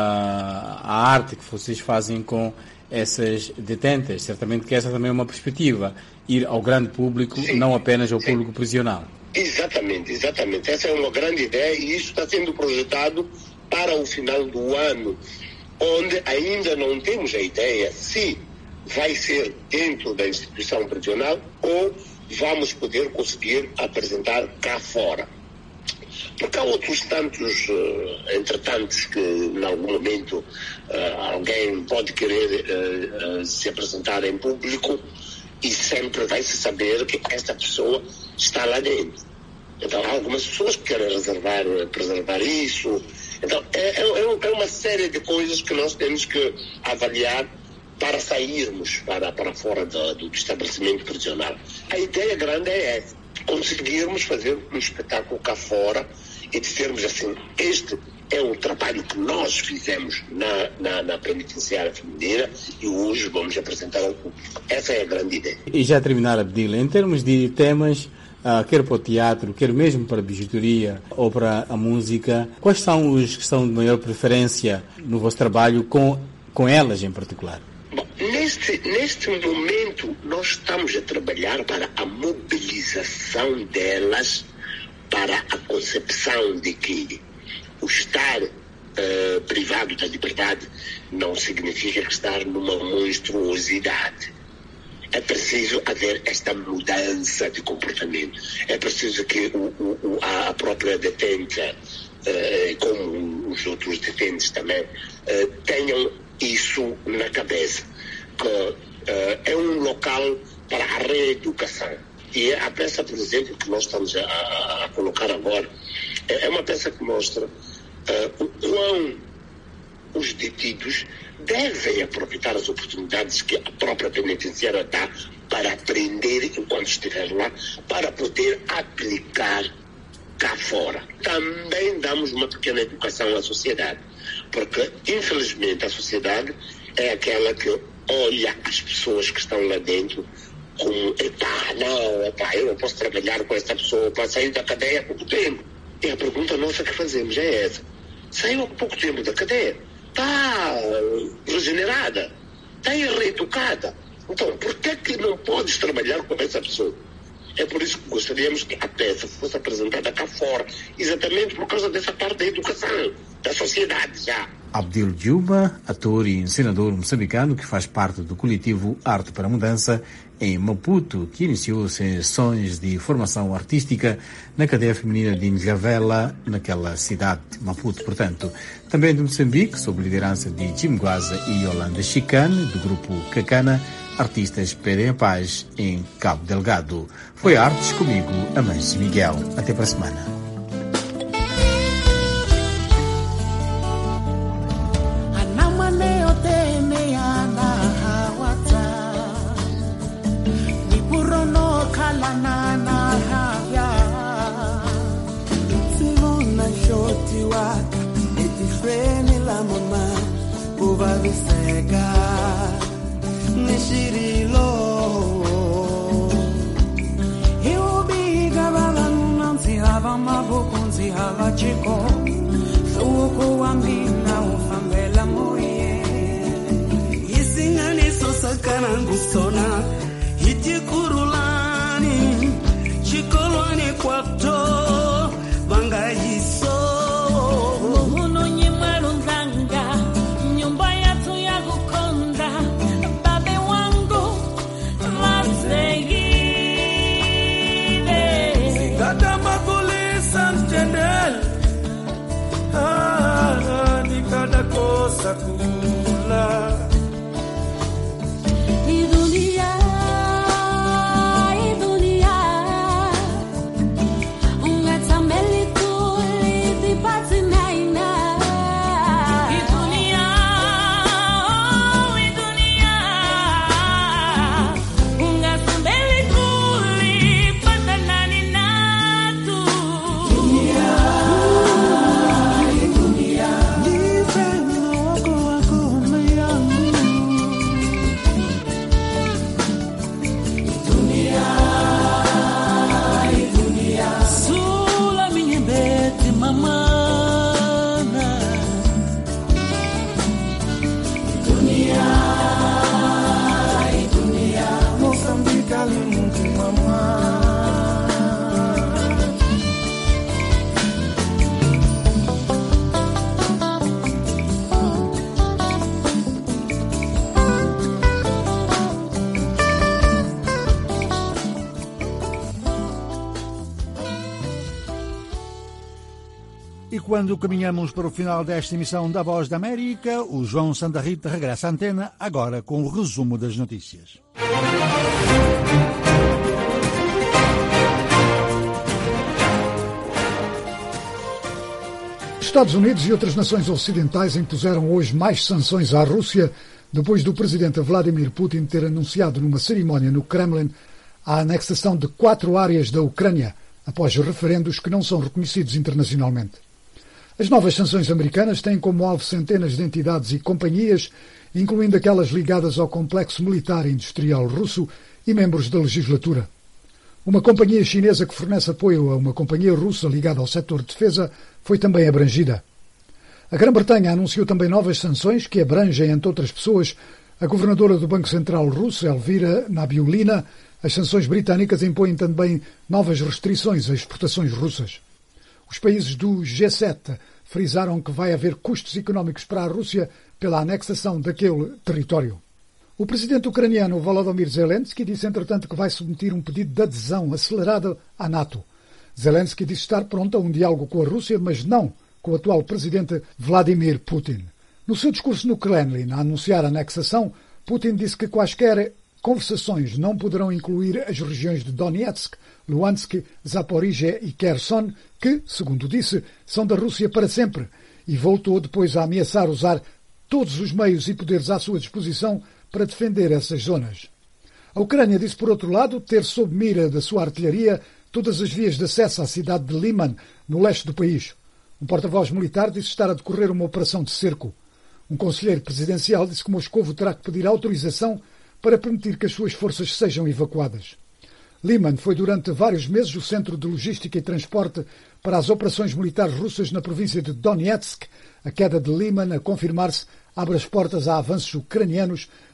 a arte que vocês fazem com essas detentas. Certamente que essa também é uma perspectiva, ir ao grande público, sim, não apenas ao público prisional. Exatamente. Essa é uma grande ideia e isso está sendo projetado para o final do ano, onde ainda não temos a ideia se vai ser dentro da instituição prisional ou vamos poder conseguir apresentar cá fora. Porque há outros tantos, entretantos, que em algum momento alguém pode querer se apresentar em público e sempre vai se saber que esta pessoa está lá dentro. Então há algumas pessoas que querem preservar isso. Então é uma série de coisas que nós temos que avaliar para sairmos para fora do estabelecimento prisional. A ideia grande é essa, conseguirmos fazer um espetáculo cá fora e dizermos assim, este é o trabalho que nós fizemos na penitenciária feminina e hoje vamos apresentar ao público. Essa é a grande ideia. E já terminar, Abdil, em termos de temas, quer para o teatro, quer mesmo para a bijuteria ou para a música, quais são os que são de maior preferência no vosso trabalho com elas em particular? Bom, neste momento nós estamos a trabalhar para a mobilização delas para a concepção de que o estar privado da liberdade não significa estar numa monstruosidade. É preciso haver esta mudança de comportamento. É preciso que a própria detenta, como os outros detentes também, tenham isso na cabeça, que é um local para a reeducação. E a peça, por exemplo, que nós estamos a colocar agora, é uma peça que mostra o quão os detidos devem aproveitar as oportunidades que a própria penitenciária dá para aprender enquanto estiver lá, para poder aplicar cá fora. Também damos uma pequena educação à sociedade, porque, infelizmente, a sociedade é aquela que olha as pessoas que estão lá dentro como, eu não posso trabalhar com essa pessoa para sair da cadeia há pouco tempo. E a pergunta nossa que fazemos é essa. Saiu há pouco tempo da cadeia, está regenerada. está reeducada. Então, por que não podes trabalhar com essa pessoa? É por isso que gostaríamos que a peça fosse apresentada cá fora, exatamente por causa dessa parte da educação, da sociedade já. Abdil Juba, ator e encenador moçambicano que faz parte do coletivo Arte para a Mudança em Maputo, que iniciou sessões de formação artística na cadeia feminina de Njavela, naquela cidade, Maputo, portanto. Também de Moçambique, sob liderança de Jim Guaza e Yolanda Chicane, do grupo Cacana, artistas pedem a paz em Cabo Delgado. Foi Artes comigo, Amâncio Miguel. Até para a semana. E quando caminhamos para o final desta emissão da Voz da América, o João Santa Rita regressa à antena, agora com o resumo das notícias. Estados Unidos e outras nações ocidentais impuseram hoje mais sanções à Rússia depois do presidente Vladimir Putin ter anunciado numa cerimónia no Kremlin a anexação de 4 áreas da Ucrânia, após referendos que não são reconhecidos internacionalmente. As novas sanções americanas têm como alvo centenas de entidades e companhias, incluindo aquelas ligadas ao complexo militar e industrial russo e membros da legislatura. Uma companhia chinesa que fornece apoio a uma companhia russa ligada ao setor de defesa foi também abrangida. A Grã-Bretanha anunciou também novas sanções que abrangem, entre outras pessoas, a governadora do Banco Central russo, Elvira Nabiullina. As sanções britânicas impõem também novas restrições a exportações russas. Os países do G7 frisaram que vai haver custos económicos para a Rússia pela anexação daquele território. O presidente ucraniano Volodymyr Zelensky disse, entretanto, que vai submeter um pedido de adesão acelerada à NATO. Zelensky disse estar pronto a um diálogo com a Rússia, mas não com o atual presidente Vladimir Putin. No seu discurso no Kremlin, a anunciar a anexação, Putin disse que quaisquer conversações não poderão incluir as regiões de Donetsk, Luhansk, Zaporizhia e Kherson, que, segundo disse, são da Rússia para sempre, e voltou depois a ameaçar usar todos os meios e poderes à sua disposição para defender essas zonas. A Ucrânia disse, por outro lado, ter sob mira da sua artilharia todas as vias de acesso à cidade de Liman, no leste do país. Um porta-voz militar disse estar a decorrer uma operação de cerco. Um conselheiro presidencial disse que Moscovo terá que pedir autorização para permitir que as suas forças sejam evacuadas. Liman foi durante vários meses o centro de logística e transporte para as operações militares russas na província de Donetsk. A queda de Liman, a confirmar-se, abre as portas a avanços ucranianos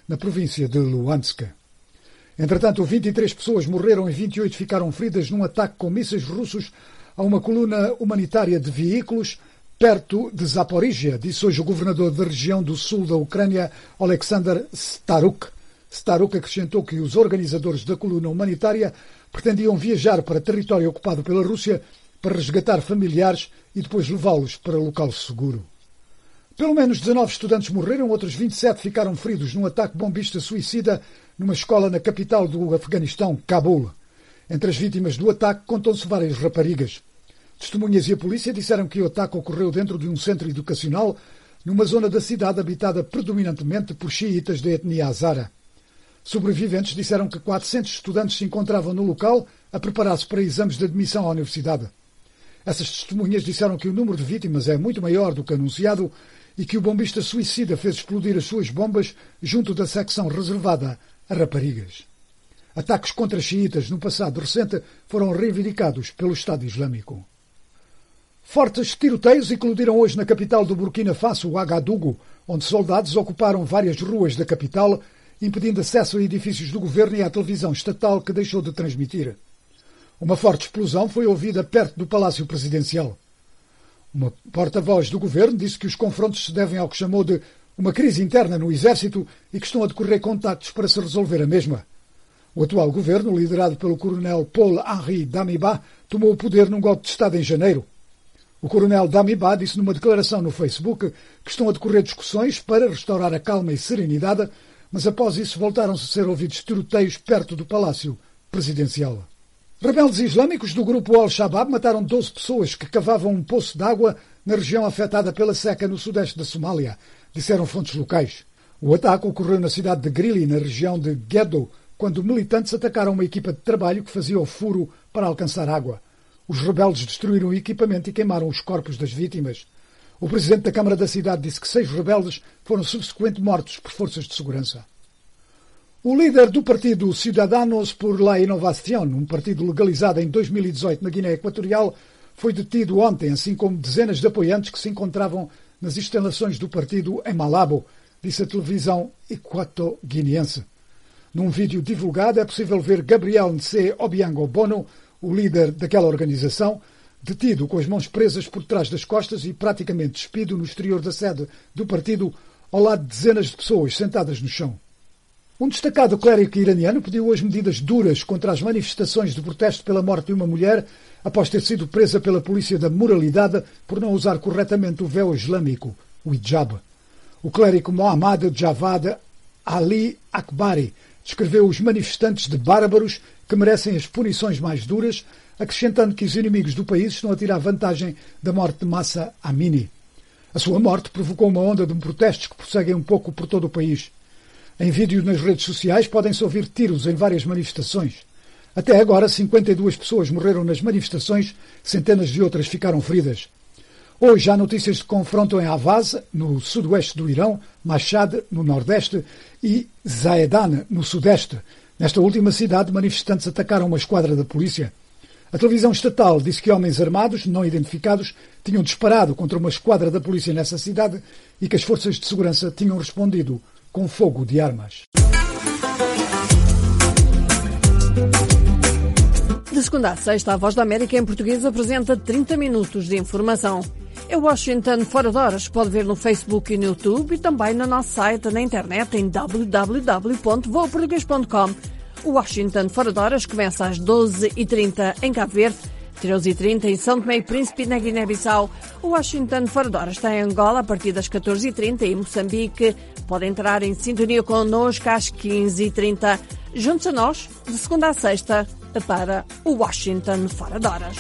na província de Luhansk. Entretanto, 23 pessoas morreram e 28 ficaram feridas num ataque com mísseis russos a uma coluna humanitária de veículos perto de Zaporizhia, disse hoje o governador da região do sul da Ucrânia, Alexander Staruk. Staruk acrescentou que os organizadores da coluna humanitária pretendiam viajar para território ocupado pela Rússia para resgatar familiares e depois levá-los para local seguro. Pelo menos 19 estudantes morreram, outros 27 ficaram feridos num ataque bombista suicida numa escola na capital do Afeganistão, Cabul. Entre as vítimas do ataque contam-se várias raparigas. Testemunhas e a polícia disseram que o ataque ocorreu dentro de um centro educacional numa zona da cidade habitada predominantemente por xiitas da etnia Hazara. Sobreviventes disseram que 400 estudantes se encontravam no local a preparar-se para exames de admissão à universidade. Essas testemunhas disseram que o número de vítimas é muito maior do que anunciado e que o bombista suicida fez explodir as suas bombas junto da secção reservada a raparigas. Ataques contra xiitas no passado recente foram reivindicados pelo Estado Islâmico. Fortes tiroteios eclodiram hoje na capital do Burkina Faso, Ouagadougou, onde soldados ocuparam várias ruas da capital, impedindo acesso a edifícios do governo e à televisão estatal, que deixou de transmitir. Uma forte explosão foi ouvida perto do Palácio Presidencial. Uma porta-voz do governo disse que os confrontos se devem ao que chamou de uma crise interna no exército e que estão a decorrer contactos para se resolver a mesma. O atual governo, liderado pelo coronel Paul-Henri Damiba, tomou o poder num golpe de Estado em janeiro. O coronel Damiba disse numa declaração no Facebook que estão a decorrer discussões para restaurar a calma e serenidade, mas após isso voltaram-se a ser ouvidos tiroteios perto do Palácio Presidencial. Rebeldes islâmicos do grupo Al-Shabaab mataram 12 pessoas que cavavam um poço de água na região afetada pela seca no sudeste da Somália, disseram fontes locais. O ataque ocorreu na cidade de Grili, na região de Gedo, quando militantes atacaram uma equipa de trabalho que fazia o furo para alcançar água. Os rebeldes destruíram o equipamento e queimaram os corpos das vítimas. O presidente da Câmara da cidade disse que 6 rebeldes foram subsequentemente mortos por forças de segurança. O líder do partido Ciudadanos por la Innovación, um partido legalizado em 2018 na Guiné Equatorial, foi detido ontem, assim como dezenas de apoiantes que se encontravam nas instalações do partido em Malabo, disse a televisão equato-guineense. Num vídeo divulgado é possível ver Gabriel Ncé Obiango Bono, o líder daquela organização, detido com as mãos presas por trás das costas e praticamente despido no exterior da sede do partido, ao lado de dezenas de pessoas sentadas no chão. Um destacado clérigo iraniano pediu hoje medidas duras contra as manifestações de protesto pela morte de uma mulher após ter sido presa pela polícia da moralidade por não usar corretamente o véu islâmico, o hijab. O clérigo Mohammad Javad Ali Akbari descreveu os manifestantes de bárbaros que merecem as punições mais duras, acrescentando que os inimigos do país estão a tirar vantagem da morte de Massa Amini. A sua morte provocou uma onda de protestos que prosseguem um pouco por todo o país. Em vídeo nas redes sociais podem-se ouvir tiros em várias manifestações. Até agora, 52 pessoas morreram nas manifestações, centenas de outras ficaram feridas. Hoje há notícias de confronto em Avaz, no sudoeste do Irão, Mashhad, no nordeste, e Zahedan, no sudeste. Nesta última cidade, manifestantes atacaram uma esquadra da polícia. A televisão estatal disse que homens armados, não identificados, tinham disparado contra uma esquadra da polícia nessa cidade e que as forças de segurança tinham respondido com fogo de armas. De segunda a sexta, a Voz da América em português apresenta 30 minutos de informação. É Washington Fora de Horas. Pode ver no Facebook e no YouTube e também no nosso site na internet em www.voaportugues.com. O Washington Fora de Horas começa às 12h30 em Cabo Verde, 13h30 em São Tomé e Príncipe, na Guiné-Bissau. O Washington Fora de Horas está em Angola a partir das 14h30 e em Moçambique. Pode entrar em sintonia connosco às 15h30. Juntos a nós, de segunda a sexta, para o Washington Fora de Horas.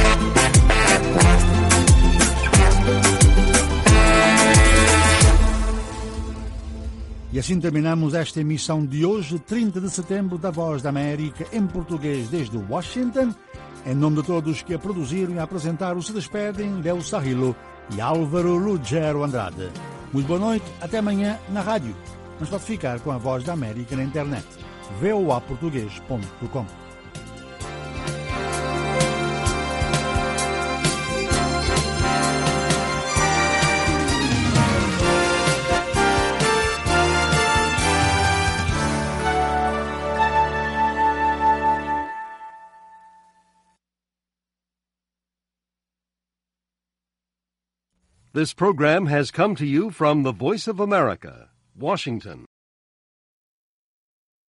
E assim terminamos esta emissão de hoje, 30 de setembro, da Voz da América, em português desde Washington. Em nome de todos que a produziram e a apresentaram, se despedem Léo Sarrilo e Álvaro Lugero Andrade. Muito boa noite, até amanhã na rádio. Mas pode ficar com a Voz da América na internet. voaportugues.com. This program has come to you from the Voice of America, Washington.